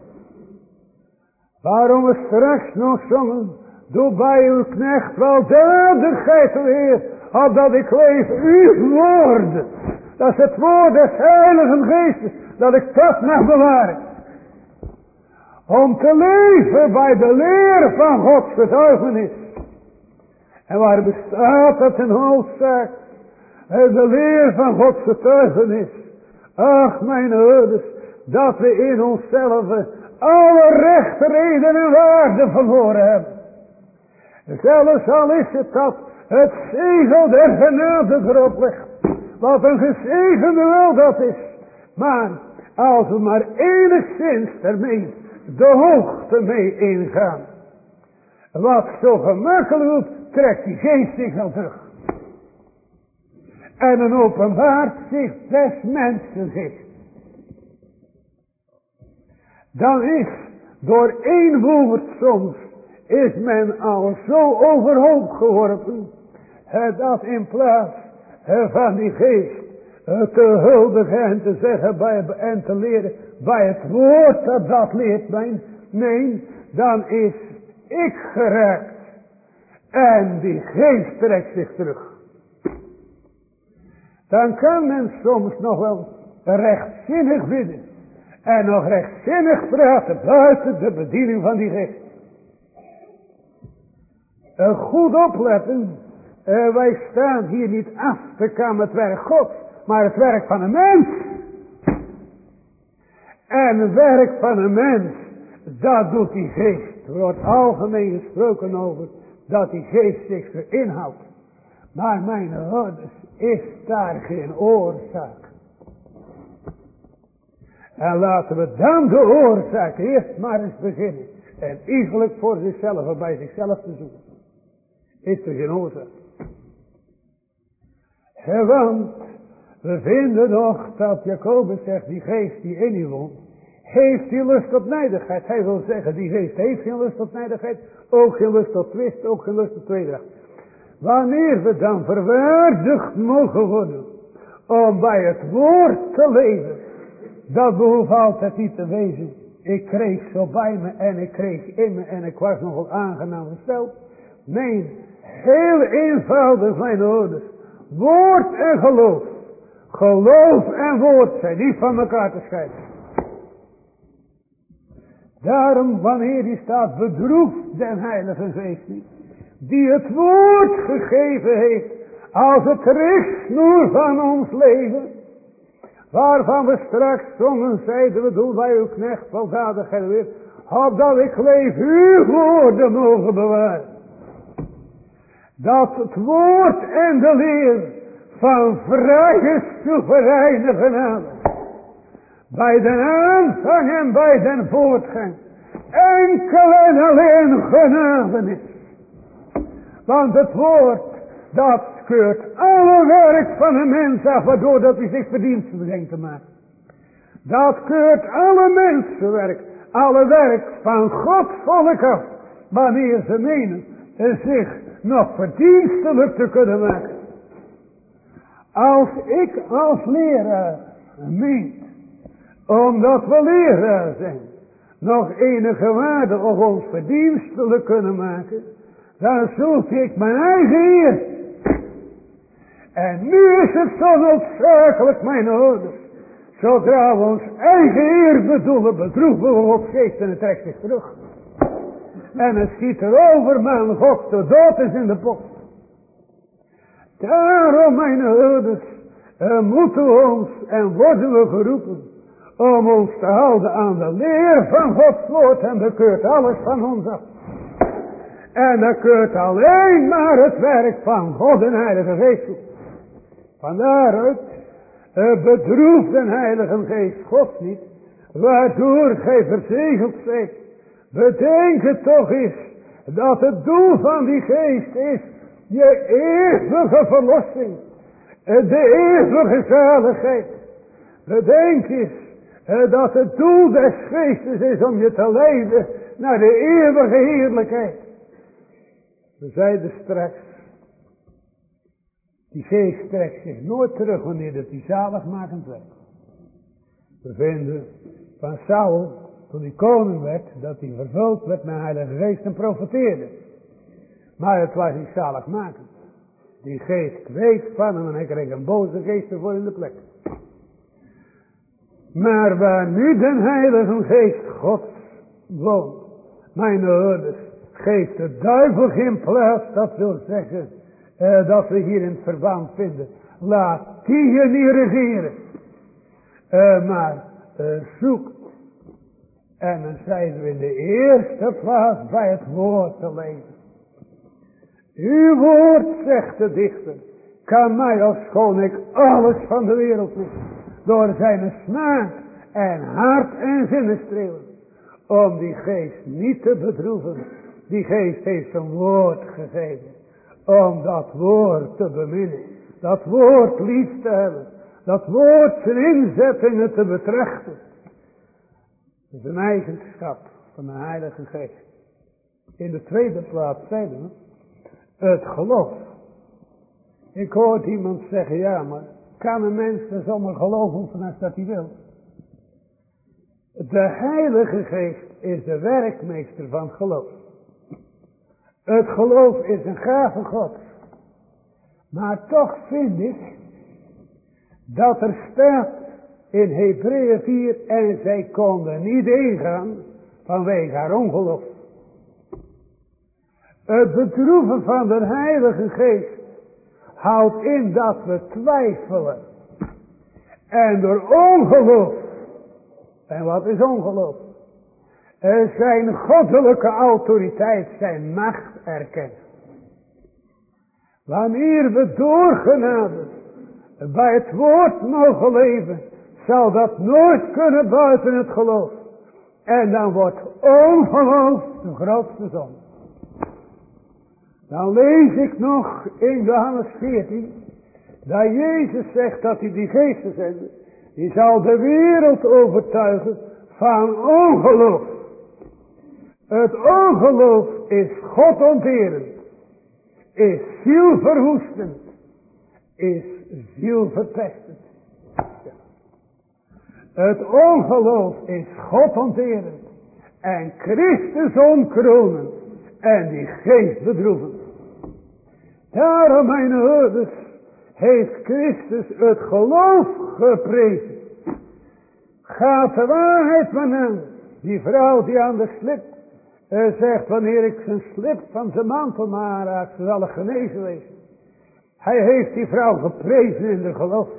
Waarom we straks nog zongen, doe bij uw knecht weldadigheid weer, opdat ik leef uw woord. Dat is het woord des Heiligen Geestes, dat ik dat mag bewaren. Om te leven bij de leer van Gods getuigenis. En waar bestaat dat in hoofdzaak? De leer van Gods getuigenis. Ach, mijn ouders, dat we in onszelf alle recht, reden en waarde verloren hebben. Zelfs al is het dat het zegel der genade erop ligt. Wat een gezegende wel dat is. Maar als we maar enigszins ermee de hoogte mee ingaan. Wat zo gemakkelijk doet, trekt die geest zich wel terug. En dan openbaart zich des mensen geest. Dan is door één woord soms is men al zo overhoop geworpen. Dat in plaats van die geest te huldigen en te zeggen en te leren bij het woord dat leert mij. Nee, dan is ik geraakt. En die geest trekt zich terug. Dan kan men soms nog wel rechtzinnig bidden. En nog rechtzinnig praten buiten de bediening van die geest. Goed opletten. Wij staan hier niet af te kan het werk Gods. Maar het werk van een mens. En het werk van een mens. Dat doet die geest. Er wordt algemeen gesproken over. Dat die geest zich verinhoudt. Maar mijn ouders, is daar geen oorzaak. En laten we dan de oorzaak eerst maar eens beginnen. En iegelijk voor zichzelf en bij zichzelf te zoeken. Is er geen oorzaak. Want we vinden nog dat Jacobus zegt, die geest die in u woont, heeft die lust tot nijdigheid. Hij wil zeggen, die geest heeft geen lust tot nijdigheid, ook geen lust tot twist, ook geen lust tot tweedracht. Wanneer we dan verwaardigd mogen worden om bij het woord te leven, dat behoeft altijd niet te wezen. Ik kreeg zo bij me en ik kreeg in me en ik was nogal aangenaam gesteld. Nee, heel eenvoudig mijn ouders. Woord en geloof. Geloof en woord zijn niet van elkaar te scheiden. Daarom wanneer die staat bedroeft den Heilige Geest niet. Die het woord gegeven heeft als het richtsnoer van ons leven. Waarvan we straks zongen zeiden we doen bij uw knecht weldadigheid weer. Opdat ik leef uw woorden mogen bewaren. Dat het woord en de leer van vrije soevereine genade. Bij den aanvang en bij den voortgang. Enkel en alleen genade is. Want het woord dat keurt alle werk van een mens af. Waardoor dat hij zich verdienstelijk denkt te maken. Dat keurt alle mensenwerk. Alle werk van Gods volk af. Wanneer ze menen zich nog verdienstelijk te kunnen maken. Als ik als leraar meen, omdat we leraar zijn, nog enige waarde op ons verdienstelijk kunnen maken, dan zoek ik mijn eigen eer. En nu is het zo noodzakelijk, mijn ouders, zodra we ons eigen eer bedoelen, bedroeven we Gods geest en het trekt zich terug. En het schiet erover, man, God, de dood is in de pot. Daarom, mijn ouders, moeten we ons en worden we geroepen om ons te houden aan de leer van Gods woord en bekeurt alles van ons af. En dat keurt alleen maar het werk van God en Heilige Geest toe. Vandaaruit bedroeft de Heilige Geest God niet, waardoor gij verzegeld zijt. Bedenk het toch eens, dat het doel van die Geest is je eeuwige verlossing, de eeuwige zaligheid. Bedenk eens dat het doel des Geestes is om je te leiden naar de eeuwige heerlijkheid. We zeiden straks, die Geest trekt zich nooit terug wanneer het die zaligmakend werkt. We vinden van Saul, toen hij koning werd, dat hij vervuld werd met de Heilige Geest en profeteerde. Maar het was niet zaligmakend. Die Geest kweet van hem en hij kreeg een boze geest ervoor in de plek. Maar waar nu de Heilige Geest Gods woont, mijn ouders, geeft de duivel geen plaats. Dat wil zeggen dat we hier in het verband vinden. Laat die je niet regeren. Maar zoek. En dan zijn we in de eerste plaats bij het woord te leven. Uw woord, zegt de dichter, kan mij als schoon ik alles van de wereld mis, door zijn smaak en hart en zinnenstrelen, om die geest niet te bedroeven. Die geest heeft zijn woord gegeven, om dat woord te beminnen, dat woord lief te hebben, dat woord zijn inzettingen te betrachten. Dat is een eigenschap van de Heilige Geest. In de tweede plaats zeiden we, het geloof. Ik hoorde iemand zeggen, ja, maar kan een mens er zomaar geloof oefenen als dat hij wil? De Heilige Geest is de werkmeester van geloof. Het geloof is een gave Gods. Maar toch vind ik dat er staat in Hebreeën 4, en zij konden niet ingaan vanwege haar ongeloof. Het bedroeven van de Heilige Geest houdt in dat we twijfelen. En door ongeloof. En wat is ongeloof? Zijn goddelijke autoriteit, zijn macht erkennen. Wanneer we door genade bij het woord mogen leven, zal dat nooit kunnen buiten het geloof. En dan wordt ongeloof de grootste zonde. Dan lees ik nog in Johannes 14, dat Jezus zegt dat hij die geesten zendt, die zal de wereld overtuigen van ongeloof. Het ongeloof is God onterend, is zielverwoestend, is zielverpestend. Het ongeloof is God onterend en Christus ontkronend en die geest bedroevend. Daarom, mijn ouders, heeft Christus het geloof geprezen. Gaat de waarheid van hem. Die vrouw die aan de slip zegt, wanneer ik zijn slip van zijn mantel maar aanraak, zal ik genezen wezen. Hij heeft die vrouw geprezen in de geloof.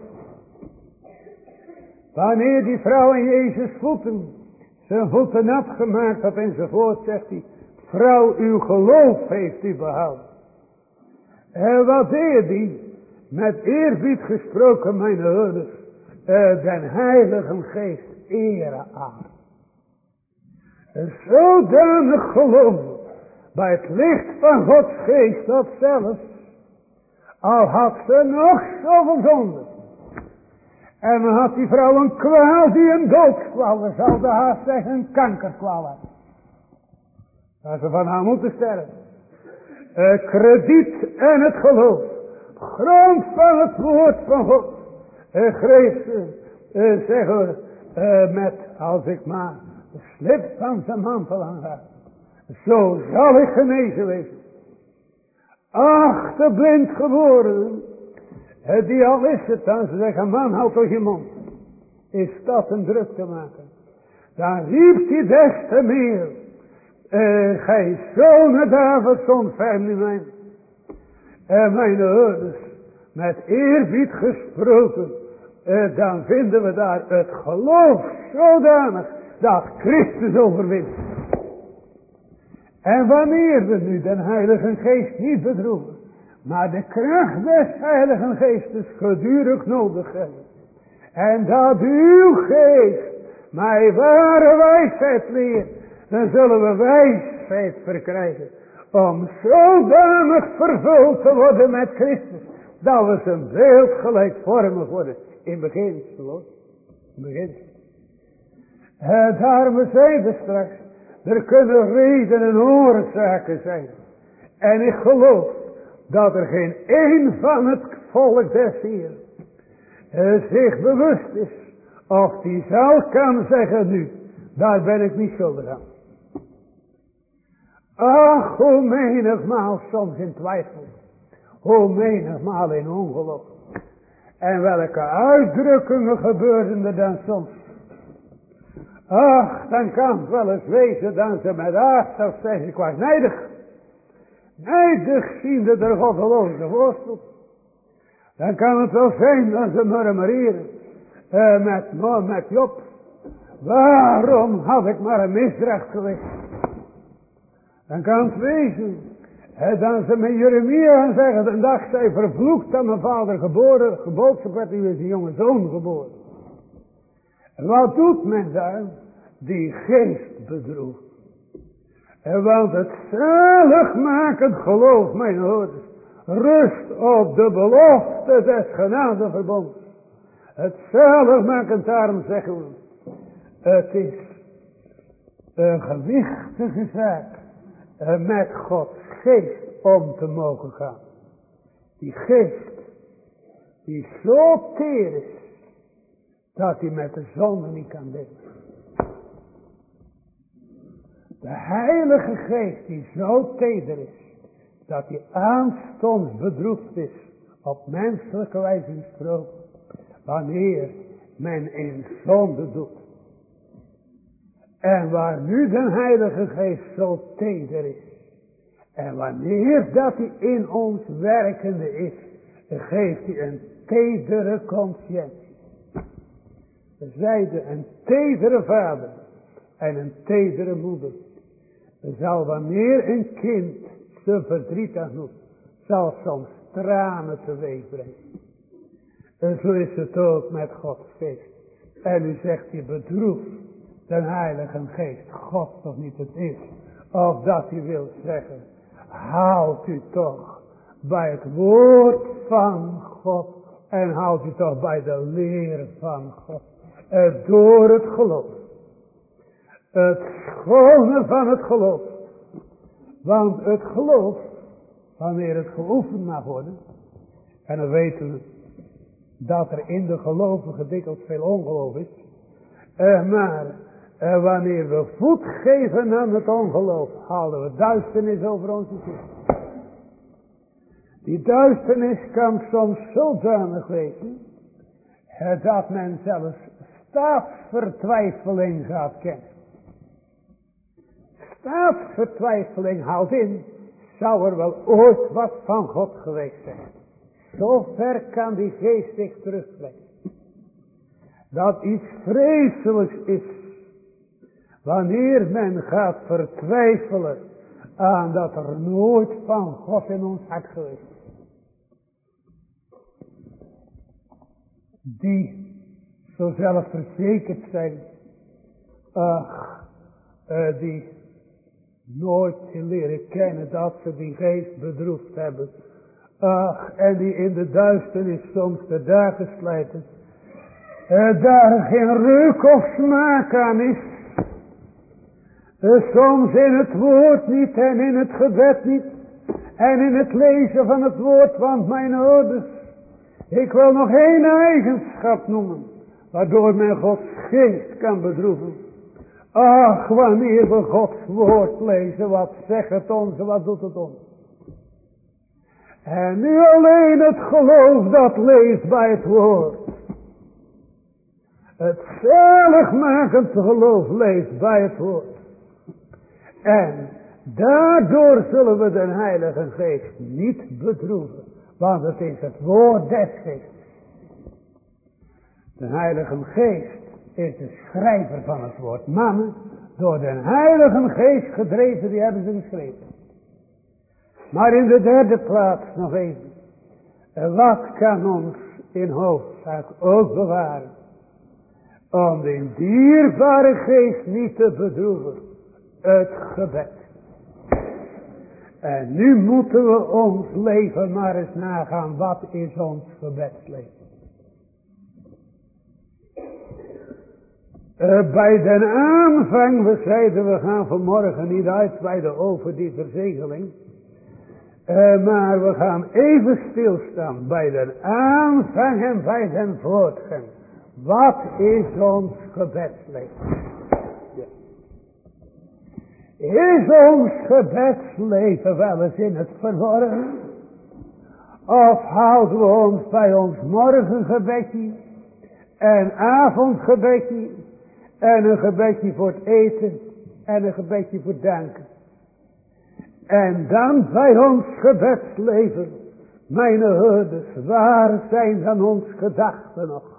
Wanneer die vrouw in Jezus voeten, zijn voeten nat gemaakt had enzovoort, zegt hij, vrouw, uw geloof heeft u behouden. En wat deed hij? Met eerbied gesproken, mijn ouders, den Heilige Geest ere aan. En zodanig geloven bij het licht van Gods Geest, dat zelfs, al had ze nog zoveel zonde, en dan had die vrouw een kwaal die een doodskwal, we zouden haast zeggen een kankerkwal had. Dat ze van haar moeten sterven. Krediet en het geloof, grond van het woord van God, greep zeggen we, met, als ik maar de slip van zijn mantel aanraak, zo zal ik genezen wezen. Ach, de blind geworden, die al is het dan, ze zeggen, man, houd toch je mond. Is dat een druk te maken? Dan riep hij des te meer, gij zonen Davids ontferm mij. En mijn ouders, met eerbied gesproken, dan vinden we daar het geloof zodanig dat Christus overwint. En wanneer we nu de Heilige Geest niet bedroeven, maar de kracht des Heiligen Geestes gedurig nodig hebben. En dat uw geest mij ware wijsheid leert, dan zullen we wijsheid verkrijgen. Om zodanig vervuld te worden met Christus, dat we zijn beeld gelijkvormig worden. In beginsel hoor. In beginsel. Daarom zeiden straks, er kunnen redenen en oorzaken zijn. En ik geloof dat er geen één van het volk des Heeren zich bewust is. Of die zou kan zeggen nu, daar ben ik niet schuldig aan. Ach, hoe menigmaal soms in twijfel. Hoe menigmaal in ongeloof. En welke uitdrukkingen gebeurden er dan soms. Ach, dan kan het wel eens wezen dat ze met aardstaf zeggen, ik was nijdig. Nijdig ziende de goddeloze voorstel. Dan kan het wel zijn dat ze murmureren met Job. Waarom had ik maar een misdracht geweest? Dan kan het wezen dat ze met Jeremia gaan zeggen, de dag zij vervloekt dat mijn vader geboodschap werd, nu is een jonge zoon geboren. En wat doet men daar? Die geest bedroeft. Want het zaligmakend geloof, mijn hoorders, rust op de belofte des genadeverbonds. Het zaligmakend, daarom zeggen we, het is een gewichtige zaak met Gods geest om te mogen gaan. Die geest die zo teer is dat hij met de zonde niet kan leven. De Heilige Geest die zo teder is dat hij aanstonds bedroefd is op menselijke wijze gesproken wanneer men in zonde doet. En waar nu de Heilige Geest zo teder is en wanneer dat hij in ons werkende is, geeft hij een tedere conscientie. We zeiden een tedere vader en een tedere moeder. Zal wanneer een kind zijn verdriet aan doet, zal soms tranen teweeg brengen. En zo is het ook met Gods geest. En u zegt hij bedroeft de Heilige Geest. God toch niet het is. Of dat u wilt zeggen, houdt u toch bij het woord van God. En houdt u toch bij de leer van God. Door het geloof. Het schone van het geloof. Want het geloof, wanneer het geoefend mag worden. En dan weten we dat er in de gelovigen dikwijls veel ongeloof is. Maar wanneer we voet geven aan het ongeloof, halen we duisternis over onze ziel. Die duisternis kan soms zodanig wezen, dat men zelfs staatsvertwijfeling gaat kennen. Staatsvertwijfeling houdt in, zou er wel ooit wat van God geweest zijn. Zo ver kan die geest zich terugtrekken. Dat iets vreselijks is, wanneer men gaat vertwijfelen aan dat er nooit van God in ons hart geweest is. Die zo zelfverzekerd zijn, die nooit leren kennen dat ze die geest bedroefd hebben. En die in de duisternis soms de dagen slijten. Daar geen reuk of smaak aan is. Soms in het woord niet en in het gebed niet. En in het lezen van het woord, want mijn ouders. Ik wil nog één eigenschap noemen. Waardoor men Gods geest kan bedroeven. Ach, wanneer we Gods woord lezen, wat zegt het ons en wat doet het ons? En nu alleen het geloof dat leest bij het woord. Het zaligmakend geloof leest bij het woord. En daardoor zullen we de Heilige Geest niet bedroeven. Want het is het woord des Geestes. De Heilige Geest is de schrijver van het woord. Mannen, door de Heilige Geest gedreven, die hebben ze geschreven. Maar in de derde plaats nog even. Wat kan ons in hoofdzaak ook bewaren? Om de dierbare geest niet te bedroeven. Het gebed. En nu moeten we ons leven maar eens nagaan. Wat is ons gebedsleven? Bij de aanvang, we zeiden we gaan vanmorgen niet uit bij de over die verzegeling. Maar we gaan even stilstaan bij de aanvang en bij de voortgang. Wat is ons gebedsleven? Ja. Is ons gebedsleven wel eens in het verworren? Of houden we ons bij ons morgengebedje en avondgebedje en een gebedje voor het eten en een gebedje voor het danken? En dan bij ons gebedsleven, mijn herders, waar zijn dan ons gedachten nog?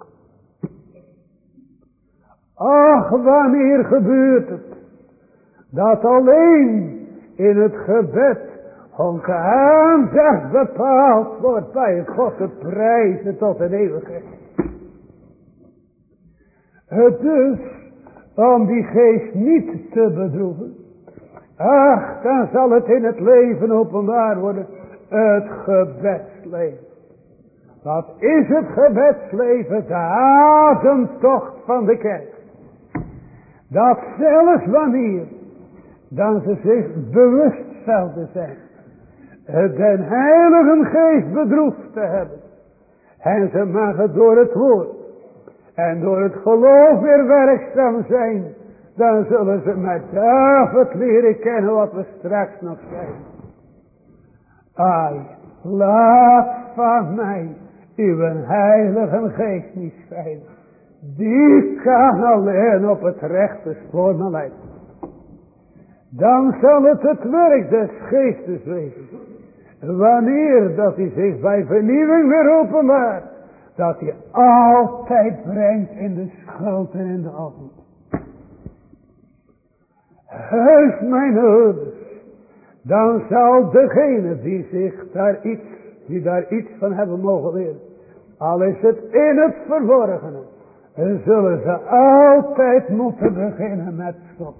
Ach, wanneer gebeurt het, dat alleen in het gebed onze aandacht bepaald wordt bij God te prijzen tot een eeuwigheid. Het dus, om die geest niet te bedroeven, ach, dan zal het in het leven openbaar worden. Het gebedsleven. Wat is het gebedsleven? De ademtocht van de kerk. Dat zelfs wanneer, dan ze zich bewust zouden zijn, de Heilige Geest bedroefd te hebben. En ze mogen door het woord en door het geloof weer werkzaam zijn. Dan zullen ze met David leren kennen wat we straks nog zijn. Ai, laat van mij uw Heilige Geest niet scheiden. Die kan alleen op het rechte spoor me leiden. Dan zal het werk des geestes wezen. Wanneer dat hij zich bij vernieuwing weer openbaart. Dat hij altijd brengt in de schuld en in de afval. Heus mijn herders, dan zal degene die daar iets van hebben mogen leren, al is het in het verborgene, zullen ze altijd moeten beginnen met God.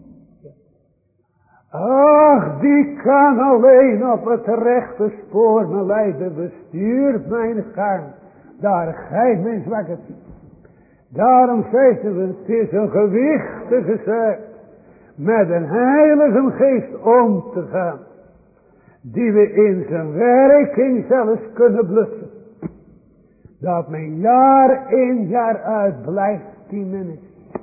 Ach, die kan alleen op het rechte spoor me leiden, bestuurt mijn gang, daar gij mijn zwakke. Daarom zeiden we, het is een gewichtige zaak met een Heilige Geest om te gaan, die we in zijn werking zelfs kunnen blussen. Dat men jaar in jaar uit blijft die mens.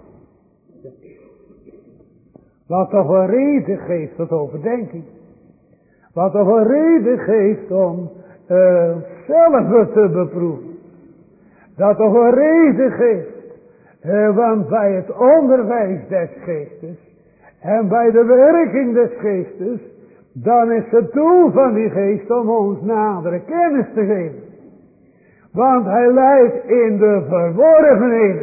Wat toch een reden geeft tot overdenking. Wat toch een reden geeft om zelf te beproeven. Dat toch een reden geeft. Want bij het onderwijs des geestes en bij de werking des geestes, dan is het doel van die geest om ons nadere kennis te geven. Want hij leidt in de verborgenheden.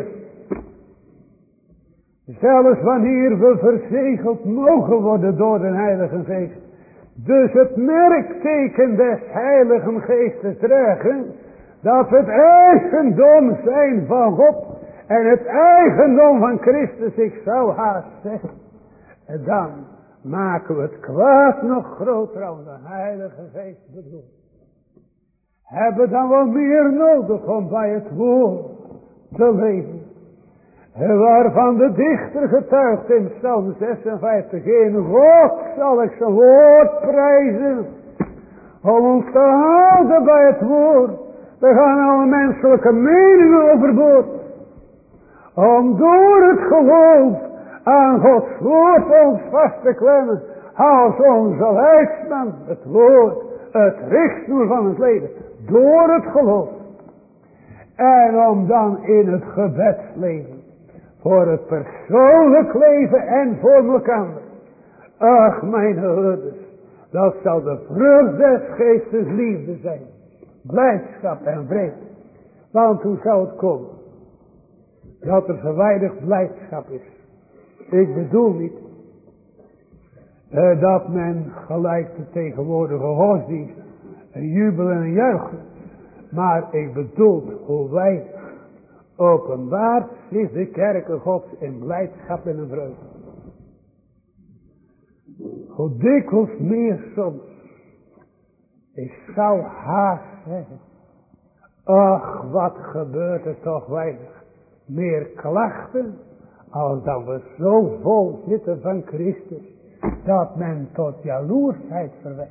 Zelfs wanneer we verzegeld mogen worden door de Heilige Geest. Dus het merkteken des Heiligen Geestes dragen, dat we het eigendom zijn van God en het eigendom van Christus, ik zou haast zeggen. En dan maken we het kwaad nog groter om de Heilige Geest bedoeld. Hebben dan wel meer nodig om bij het woord te leven. Waarvan de dichter getuigt in Psalm 56. In God zal ik zijn woord prijzen. Om ons te houden bij het woord. We gaan alle menselijke meningen overboord. Om door het geloof aan Gods woord ons vast te klemmen. Als onze leidsman, het woord, het richtsnoer van het leven. Door het geloof. En om dan in het gebedsleven. Voor het persoonlijk leven en voor elkaar. Ach mijn herders. Dat zal de vrucht des geestes liefde zijn. Blijdschap en vrede. Want hoe zou het komen? dat er zo weinig blijdschap is. Ik bedoel niet dat men gelijk de tegenwoordige godsdienst jubelen en juichen. Maar ik bedoel hoe weinig openbaart is de kerken Gods in blijdschap en in vreugde. Hoe dikwijls meer soms. Ik zou haast zeggen. Ach, wat gebeurt er toch weinig. Meer klachten. Als dan we zo vol zitten van Christus. Dat men tot jaloersheid verwijt.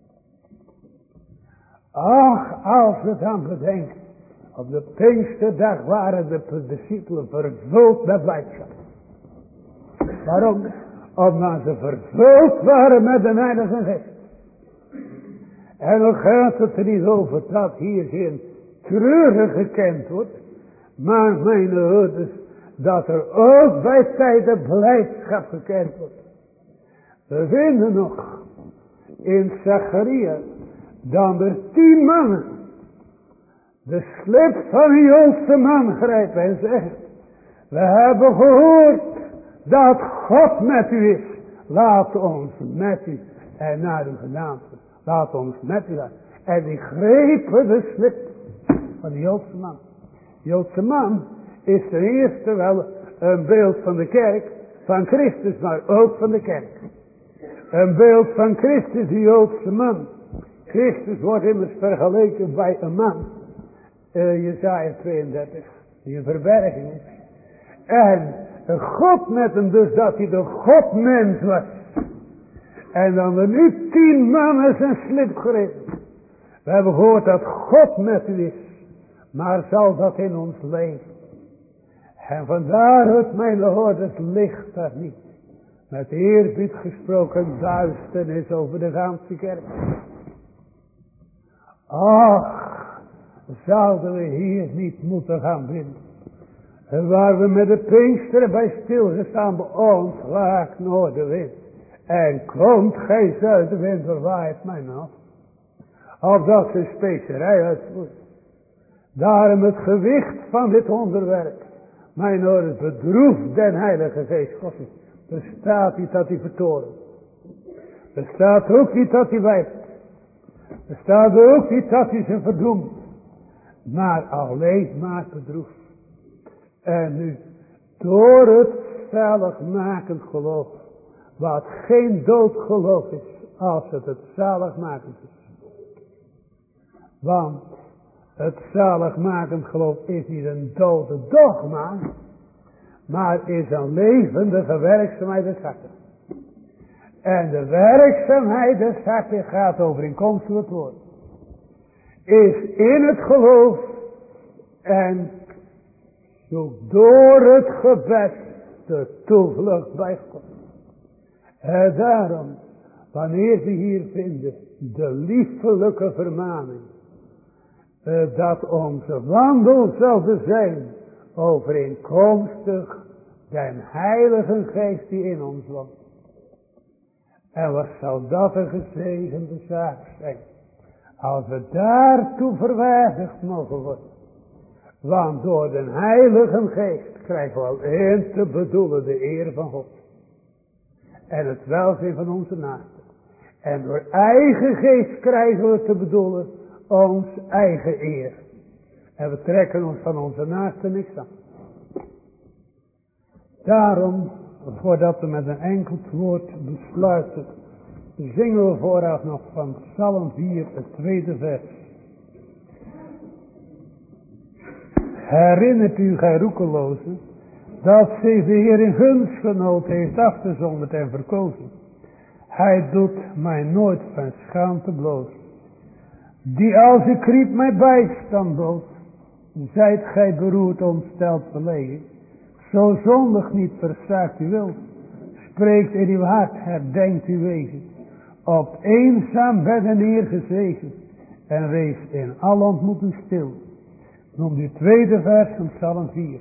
Ach, als we dan bedenken. Op de Pinksterdag waren de discipelen vervuld met blijdschap. Waarom? Omdat ze vervuld waren met de Heilige Geest. En dan gaat het er niet over dat hier geen treuren gekend wordt. Maar mijn ouders, dat er ook bij tijden blijdschap gekend wordt. We vinden nog in Zacharia dan er 10 mannen de slip van een Joodse man grijpen en zeggen: we hebben gehoord dat God met u is. Laat ons met u en naar uw genaamte. Laat ons met u gaan. En die grepen de slip van de Joodse man. De Joodse man is ten eerste wel een beeld van de kerk, van Christus, maar ook van de kerk. Een beeld van Christus, de Joodse man. Christus wordt immers vergeleken bij een man. Jesaja 32, die een verberging is. En God met hem dus, dat hij de Godmens was. En dan er nu 10 mannen zijn slip grepen. We hebben gehoord dat God met u is. Maar zal dat in ons leven? En vandaar het mijn hoorders ligt daar niet. Met eerbied gesproken duisternis over de ganse kerk. Ach, zouden we hier niet moeten gaan bidden. En waar we met de Pinksteren bij stilgestaan, ontwaakt noordenwind. En komt gij zuidenwind, verwaait mij nog. Of dat ze specerij uitvoert. Daarom het gewicht van dit onderwerp. Mijn ouders bedroeft den Heilige Geest God niet. Er staat niet dat hij vertoont. Er staat ook niet dat hij wijpt. Er staat ook niet dat hij ze verdoemt. Maar alleen maar bedroeft. En nu, door het zaligmakend geloof. Wat geen doodgeloof is, als het zaligmakend is. Want het zaligmakend geloof is niet een dode dogma. Maar is een levendige werkzaamheid des harten. En de werkzaamheid des harten gaat overeenkomstig het woord. Is in het geloof. En zoekt door het gebed de toevlucht bij God. En daarom, wanneer ze hier vinden, de liefelijke vermaning. Dat onze wandel zou zijn overeenkomstig den Heilige Geest die in ons woont. En wat zou dat een gezegende zaak zijn. Als we daartoe verwaardigd mogen worden. Want door den Heilige Geest krijgen we alleen te bedoelen de eer van God. En het welzijn van onze naasten. En door eigen geest krijgen we te bedoelen ons eigen eer. En we trekken ons van onze naasten niks aan. Daarom, voordat we met een enkel woord besluiten, zingen we vooraf nog van Psalm 4, het tweede vers. Herinnert u, gij roekelozen, dat zich de Heer in gunstgenoot heeft afgezonderd en verkozen. Hij doet mij nooit van schaamte bloot. Die als ik riep mij bijstand bood. Zijt gij beroerd, ontsteld, verlegen. Zo zondig niet verstaat u wil. Spreekt in uw hart, herdenkt uw wegen. Op eenzaam bedden neergezegen. En wees in al ontmoeting stil. Noem die tweede vers van Psalm 4.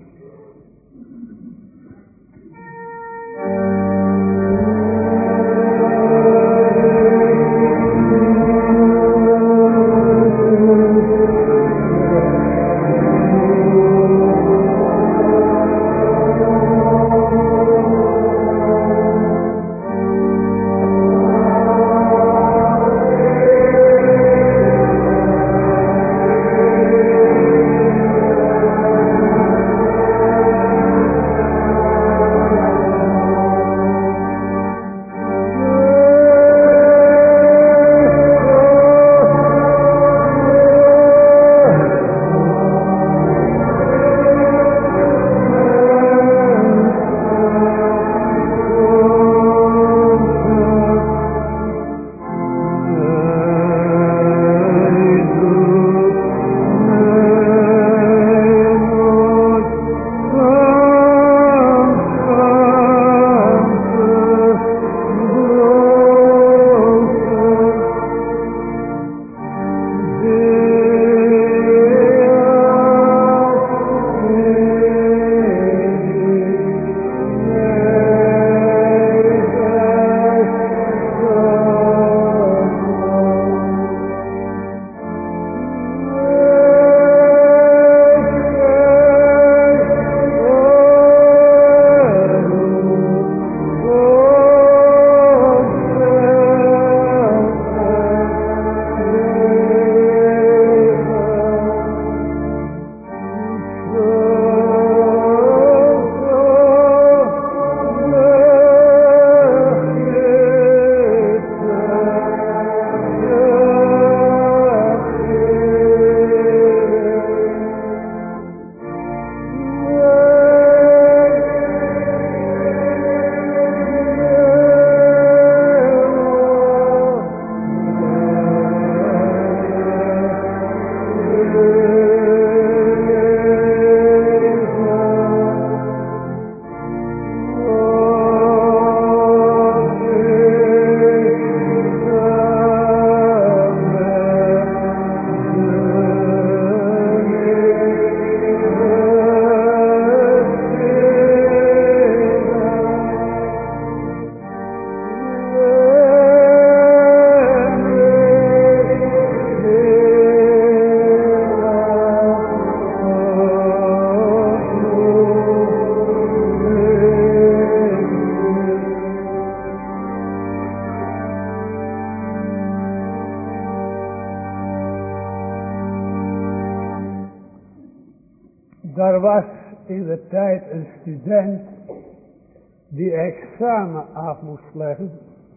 Daar was in de tijd een student die examen af moest leggen.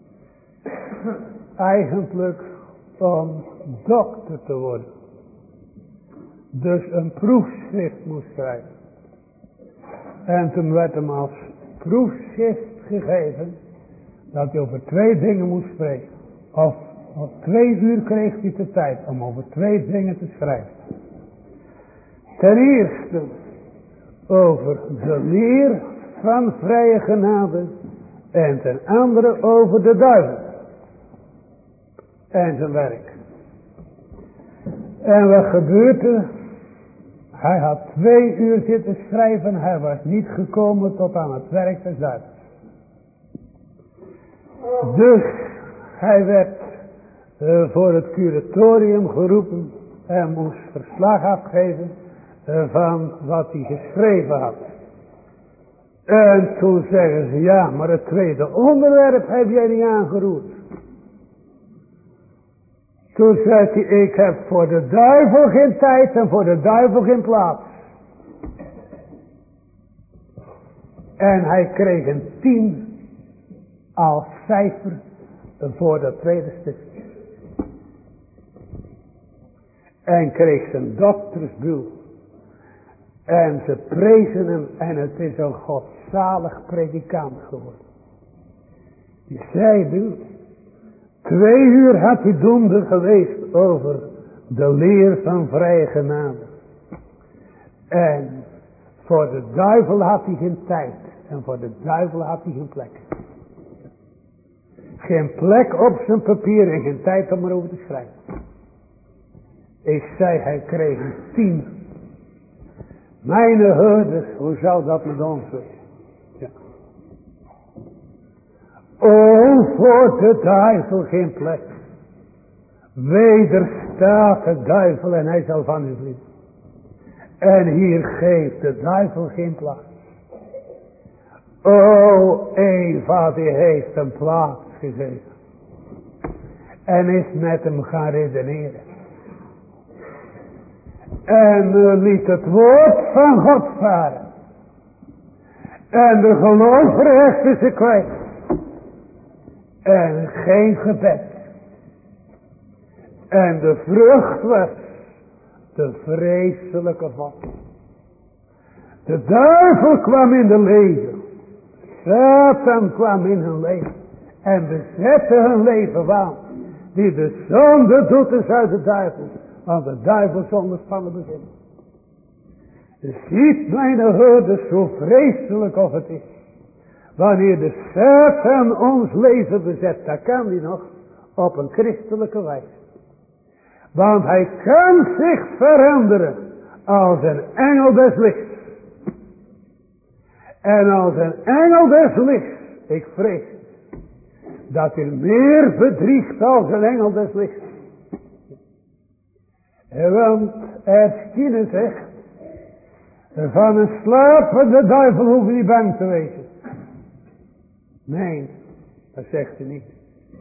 Eigenlijk om dokter te worden. Dus een proefschrift moest schrijven. En toen werd hem als proefschrift gegeven dat hij over 2 dingen moest spreken. Of 2 uur kreeg hij de tijd om over 2 dingen te schrijven. Ten eerste over de leer van vrije genade. En ten andere over de duivel. En zijn werk. En wat gebeurde? Hij had 2 uur zitten schrijven. Hij was niet gekomen tot aan het werk des duivels. Dus hij werd voor het curatorium geroepen. En moest verslag afgeven van wat hij geschreven had. En toen zeggen ze, ja, maar het tweede onderwerp heb jij niet aangeroerd. Toen zei hij, ik heb voor de duivel geen tijd en voor de duivel geen plaats. En hij kreeg een 10 als cijfer voor dat tweede stuk. En kreeg zijn doktersbul. En ze prezen hem en het is een godzalig predikant geworden. Die zeide, 2 uur had hij doende geweest over de leer van vrije genade. En voor de duivel had hij geen tijd. En voor de duivel had hij geen plek. Geen plek op zijn papier en geen tijd om erover te schrijven. Ik zei, hij kreeg een 10. Mijn herders, hoe zou dat met ons zijn? Ja. O, voor de duivel geen plek. Wederstaat de duivel en hij zal van u vliegen. En hier geeft de duivel geen plaats. O, Eva die heeft een plaats gegeven. En is met hem gaan redeneren. En liet het woord van God varen. En de geloof rechten ze kwijt. En geen gebed. En de vrucht was de vreselijke val. De duivel kwam in de leven. Satan kwam in hun leven. En bezette hun leven waan. Die de zonde doet is uit de duivel. Want de duivel zonder van het begin. Ziet mijn herders zo vreselijk of het is. Wanneer de Satan ons leven bezet. Dat kan hij nog op een christelijke wijze. Want hij kan zich veranderen als een engel des lichts. En als een engel des lichts. Ik vrees dat hij meer bedriegt als een engel des lichts. Want Erskine zegt. Van een slapende duivel hoef je niet bang te wezen. Nee, dat zegt hij niet.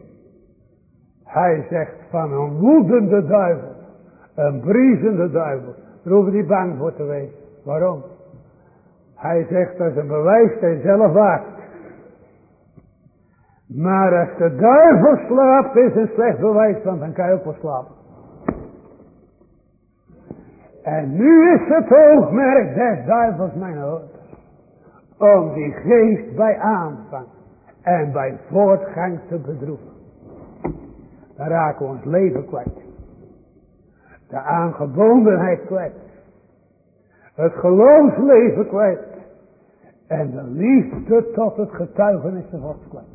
Hij zegt van een woedende duivel. Een briesende duivel. Daar hoef je niet bang voor te wezen. Waarom? Hij zegt dat is een bewijs dat hij zelf waakt. Maar als de duivel slaapt is een slecht bewijs, want dan kan je ook wel slapen. En nu is het oogmerk des duivels mijn hoort. Om die geest bij aanvang en bij voortgang te bedroeven. Dan raken we ons leven kwijt. De aangebondenheid kwijt. Het geloofsleven kwijt. En de liefde tot het getuigenis van God kwijt.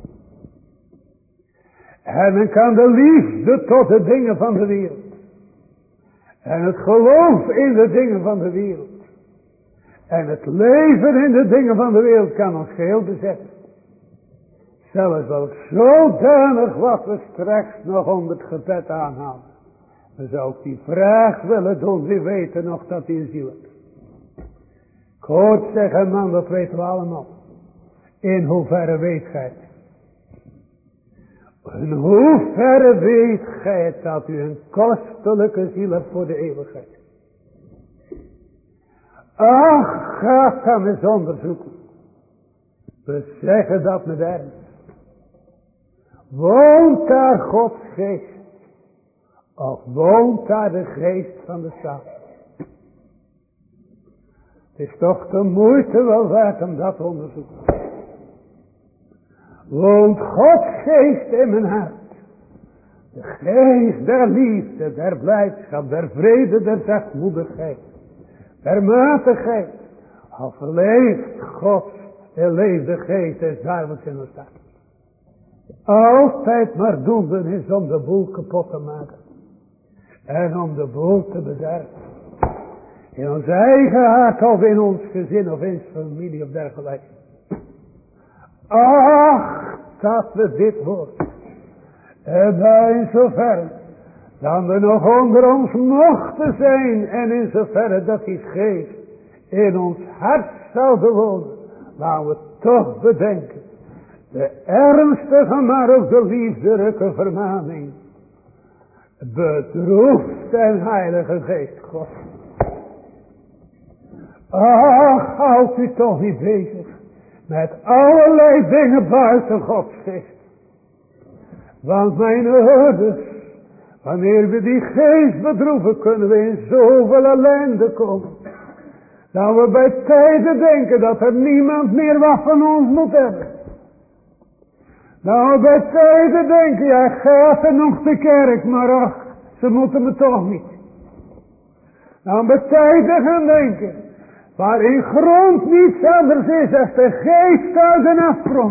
En men kan de liefde tot de dingen van de wereld. En het geloof in de dingen van de wereld. En het leven in de dingen van de wereld kan ons geheel bezetten. Zelfs wel zodanig wat we straks nog onder het gebed aanhalen. Dan zou ik die vraag willen doen. Wie weten nog dat hij een ziel heeft. Ik hoor zeggen, man, dat weten we allemaal. In hoeverre weet gij het? In hoeverre weet gij het dat u een kostelijke ziel hebt voor de eeuwigheid? Ach, ga dan eens onderzoeken. We zeggen dat met ernst. Woont daar Gods geest? Of woont daar de geest van de Satan? Het is toch de moeite wel waard om dat te onderzoeken. Woont Gods geest in mijn hart? De geest der liefde, der blijdschap, der vrede, der zachtmoedigheid, der matigheid. Of leeft Gods leefde geest des duivels in ons hart. Altijd maar doelen is om de boel kapot te maken. En om de boel te bederven. In ons eigen hart of in ons gezin of in familie of dergelijke. Ach, dat we dit woord. En in zoverre dan we nog onder ons mochten zijn. En in zoverre dat die geest in ons hart zouden wonen. Laten we toch bedenken. De ernstige maar ook de liefderlijke vermaning. Bedroeft den heilige geest God. Ach, houdt u toch niet bezig. Met allerlei dingen buiten Gods geest. Want mijn ouders. Wanneer we die geest bedroeven. Kunnen we in zoveel ellende komen. Dat we bij tijden denken. Dat er niemand meer wat van ons moet hebben. Dat we bij tijden denken. Ja, gaat er nog de kerk. Maar ach, ze moeten me toch niet. Dat we bij tijden gaan denken. Waar in grond niets anders is als de geest uit de afgrond.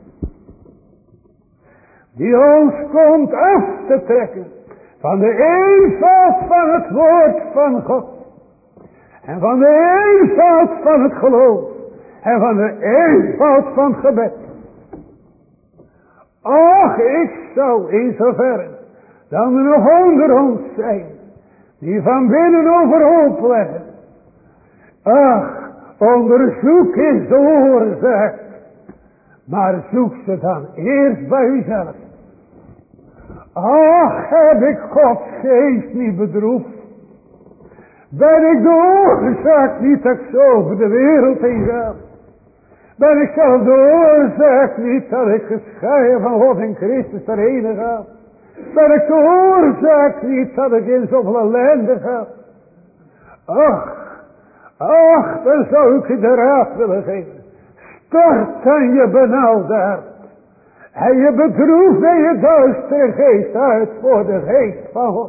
Die ons komt af te trekken. Van de eenvoud van het woord van God. En van de eenvoud van het geloof. En van de eenvoud van het gebed. Och, ik zou in zoverre. Dan er nog onder ons zijn. Die van binnen overhoop leggen. Ach, onderzoek is de oorzaak. Maar zoek ze dan eerst bij uzelf. Ach, heb ik Gods geest niet bedroefd? Ben ik de oorzaak niet dat ik zo over de wereld heen ga? Ben ik zelf de oorzaak niet dat ik gescheiden van God en Christus ter ene ga? Ben ik de oorzaak niet dat ik in zoveel ellende ga? Ach, dan zou ik je de raad willen geven. Stort aan je benauwde hart. En je bedroeft en je duistere geest uit voor de geest van God.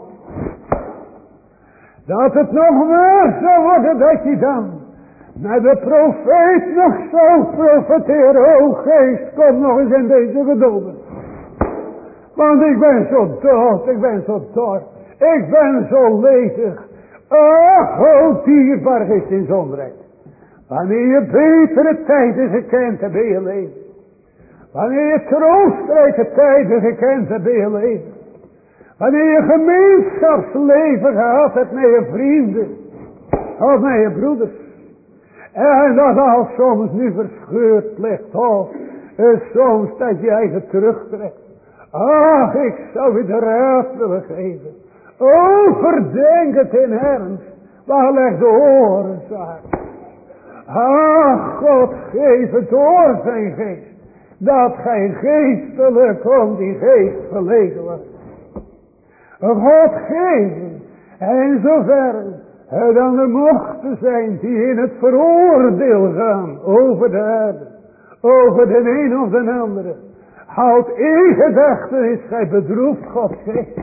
Dat het nog waar zou worden dat je dan naar de profeet nog zou profeteren. O geest, kom nog eens in deze gedoden. Want ik ben zo dood, ik ben zo dor, ik ben zo ledig. Ach, o dierbaar geest in zonderheid. Wanneer je betere tijden gekend hebt in je leven. Wanneer je troostrijke tijden gekend hebt in je leven. Wanneer je gemeenschapsleven gehad hebt met je vrienden. Of met je broeders. En dat al soms nu verscheurd ligt. Of soms dat je eigen terugtrekt. Ach, ik zou je de raad willen geven. Overdenk het in ernst. Waar ligt de oorzaak? Ach, God geef het door zijn geest. Dat gij geestelijk om die geest verlegen was. God geven. En zover dan er mochten zijn die in het veroordeel gaan over de aarde. Over de een of de andere. Houd in gedachtenis, gij bedroeft Gods geest.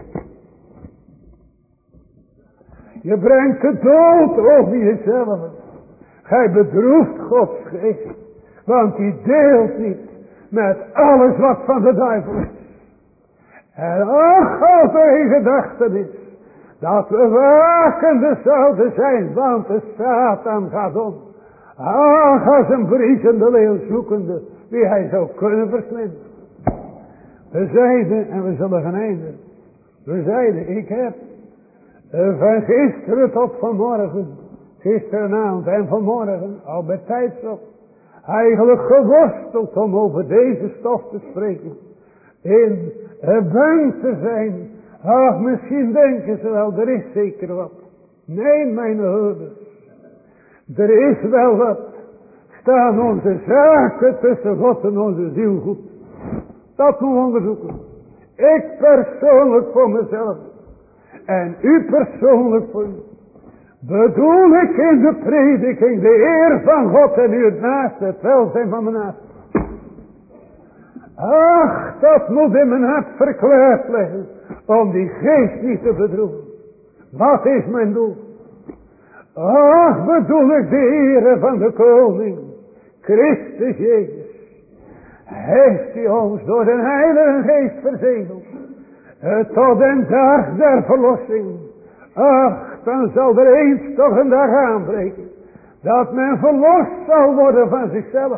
Je brengt de dood over jezelf. Gij bedroeft Gods geest. Want die deelt niet met alles wat van de duivel is. En ach, als er in gedachtenis dat we wakende zouden zijn, want de Satan gaat om. Ach, als een briesende leeuw zoekende, wie hij zou kunnen verslinden. We zeiden, en we zullen gaan eindigen. We zeiden, ik heb van gisteren tot vanmorgen, gisterenavond en vanmorgen, al bij tijdstip, eigenlijk geworsteld om over deze stof te spreken. In bang te zijn. Ach, misschien denken ze wel, er is zeker wat. Nee, mijn ouders. Er is wel wat. Staan onze zaken tussen God en onze ziel goed. Dat moet onderzoeken. Ik persoonlijk voor mezelf. En u persoonlijk voor u. Bedoel ik in de prediking de eer van God en u het naaste, het welzijn van mijn naaste. Ach, dat moet in mijn hart verklaard liggen. Om die geest niet te bedroeven. Wat is mijn doel? Ach, bedoel ik de eer van de koning. Christus Jezus. Heeft hij ons door de Heilige Geest verzegeld. Tot een dag der verlossing. Ach, dan zal er eens toch een dag aanbreken. Dat men verlost zal worden van zichzelf.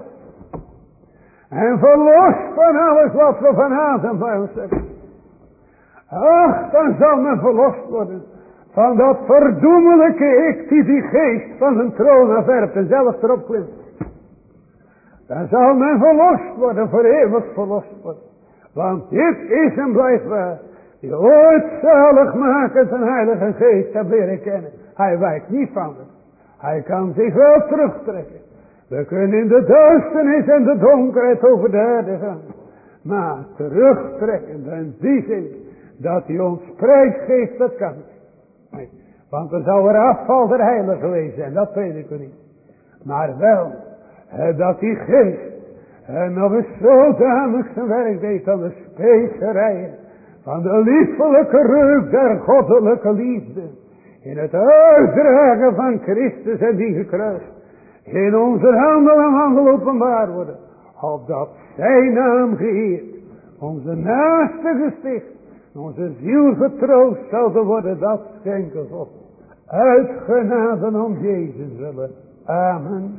En verlost van alles wat we van Adam bij ons hebben. Ach, dan zal men verlost worden. Van dat verdoemelijke ik die geest van een troon afwerpt en zelf erop klimt. Dan zal men verlost worden, voor eeuwig verlost worden. Want dit is en blijft waar. Die ooit zaligmakend en Heilige Geest heeft leren kennen. Hij wijkt niet van het. Hij kan zich wel terugtrekken. We kunnen in de duisternis en de donkerheid over de aarde gaan. Maar terugtrekken in die zin dat hij ons prijs geeft, dat kan niet. Nee, want er zou er afval der heilige wezen zijn, dat weet ik niet. Maar wel, dat die geest nog eens zodanig zijn werk deed aan de specerijen van de liefelijke reuk der goddelijke liefde. In het uitdragen van Christus en die gekruist. In onze handel en wandel openbaar worden. Opdat zijn naam geëerd. Onze naaste gesticht. Onze ziel getroost zouden worden. Dat schenken God. Uit genade om Jezus willen. Amen.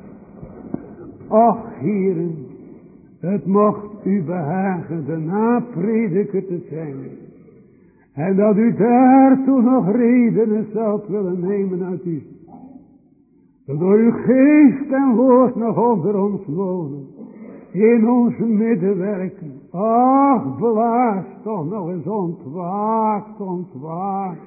Och Heeren. Het mocht u behagen de naprediker te zijn. En dat u daartoe nog redenen zoudt willen nemen uit u. Dat door uw geest en woord nog onder ons wonen. In ons midden werken. Ach, blaas toch nog eens ontwaakt, ontwaakt.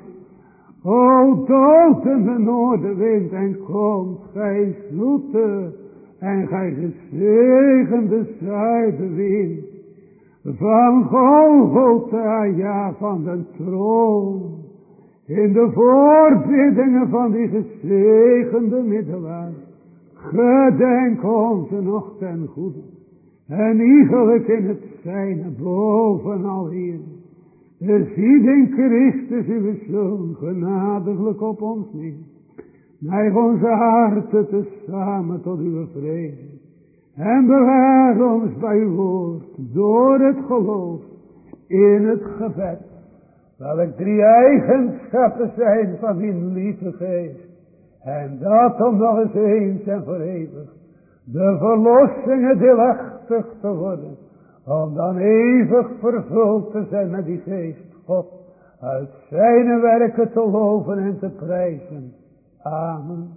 O dodende noordenwind en komt gij zoete en gij gezegende zuidenwind. Van Golgotha, ja van de troon. In de voorbiddingen van die gezegende middelaar. Gedenk onze nog ten goede. En iegelijk in het zijne bovenal Heer. Ziet in Christus uw Zoon genadiglijk op ons neer. Neig onze harten tezamen tot uw vrede. En bewaar ons bij uw woord door het geloof in het gebed. Welk 3 eigenschappen zijn van die lieve geest. En dat om nog eens en voor eeuwig de verlossingen deelachtig te worden. Om dan eeuwig vervuld te zijn met die geest God. Uit zijn werken te loven en te prijzen. Amen.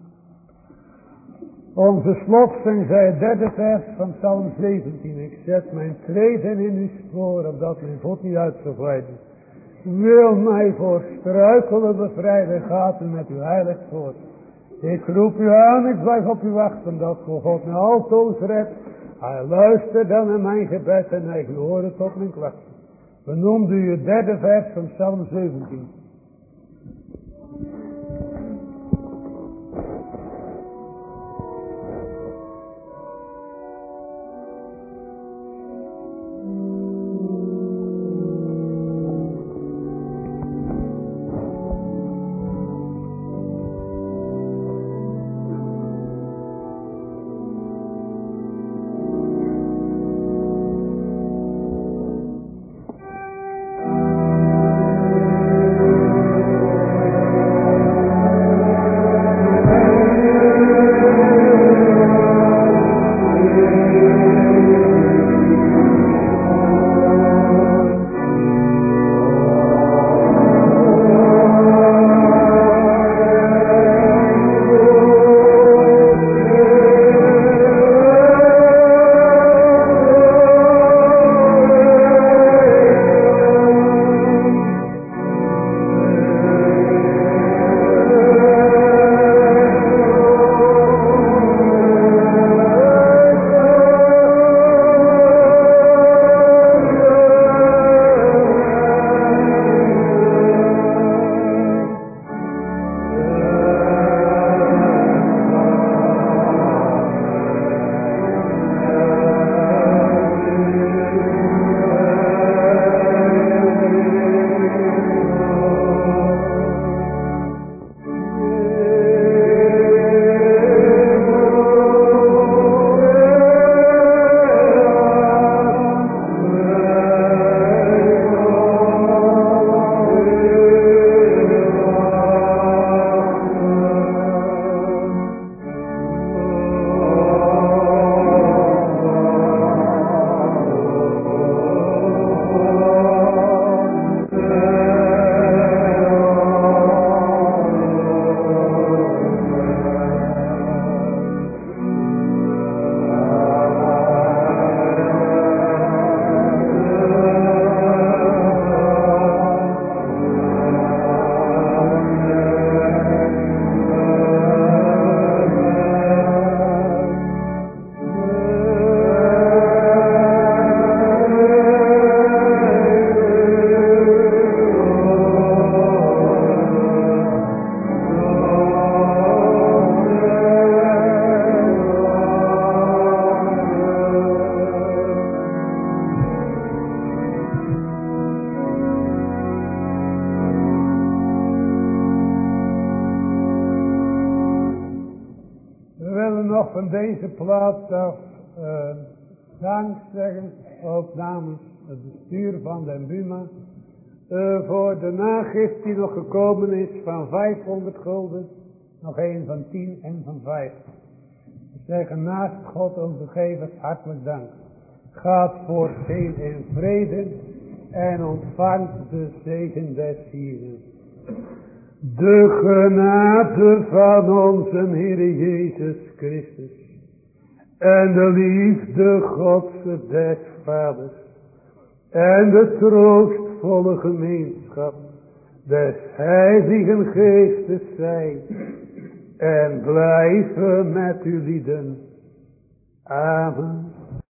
Onze slotzing zij het 3e vers van Psalm 17. Ik zet mijn treden in uw spoor, opdat mijn voet niet uit zou glijden. Wil mij voor struikelen bevrijden, gaat u met uw heilig woord. Ik roep u aan, ik blijf op u wachten, dat God mij altoos redt. Hij luistert dan naar mijn gebed en hij gehoort tot mijn klachten. We noemden u het 3e vers van Psalm 17. van deze plaats af dank zeggen, ook namens het bestuur van den Buma, voor de nagif die nog gekomen is van 500 gulden, nog een van 10 en van 5. We zeggen naast God onze gevers hartelijk dank. Gaat voortdien in vrede en ontvangt de zegen des Hieren. De genade van onze Heer Jezus Christus en de liefde Gods des Vaders en de troostvolle gemeenschap des Heiligen Geestes zij en blijven met u lieden. Amen.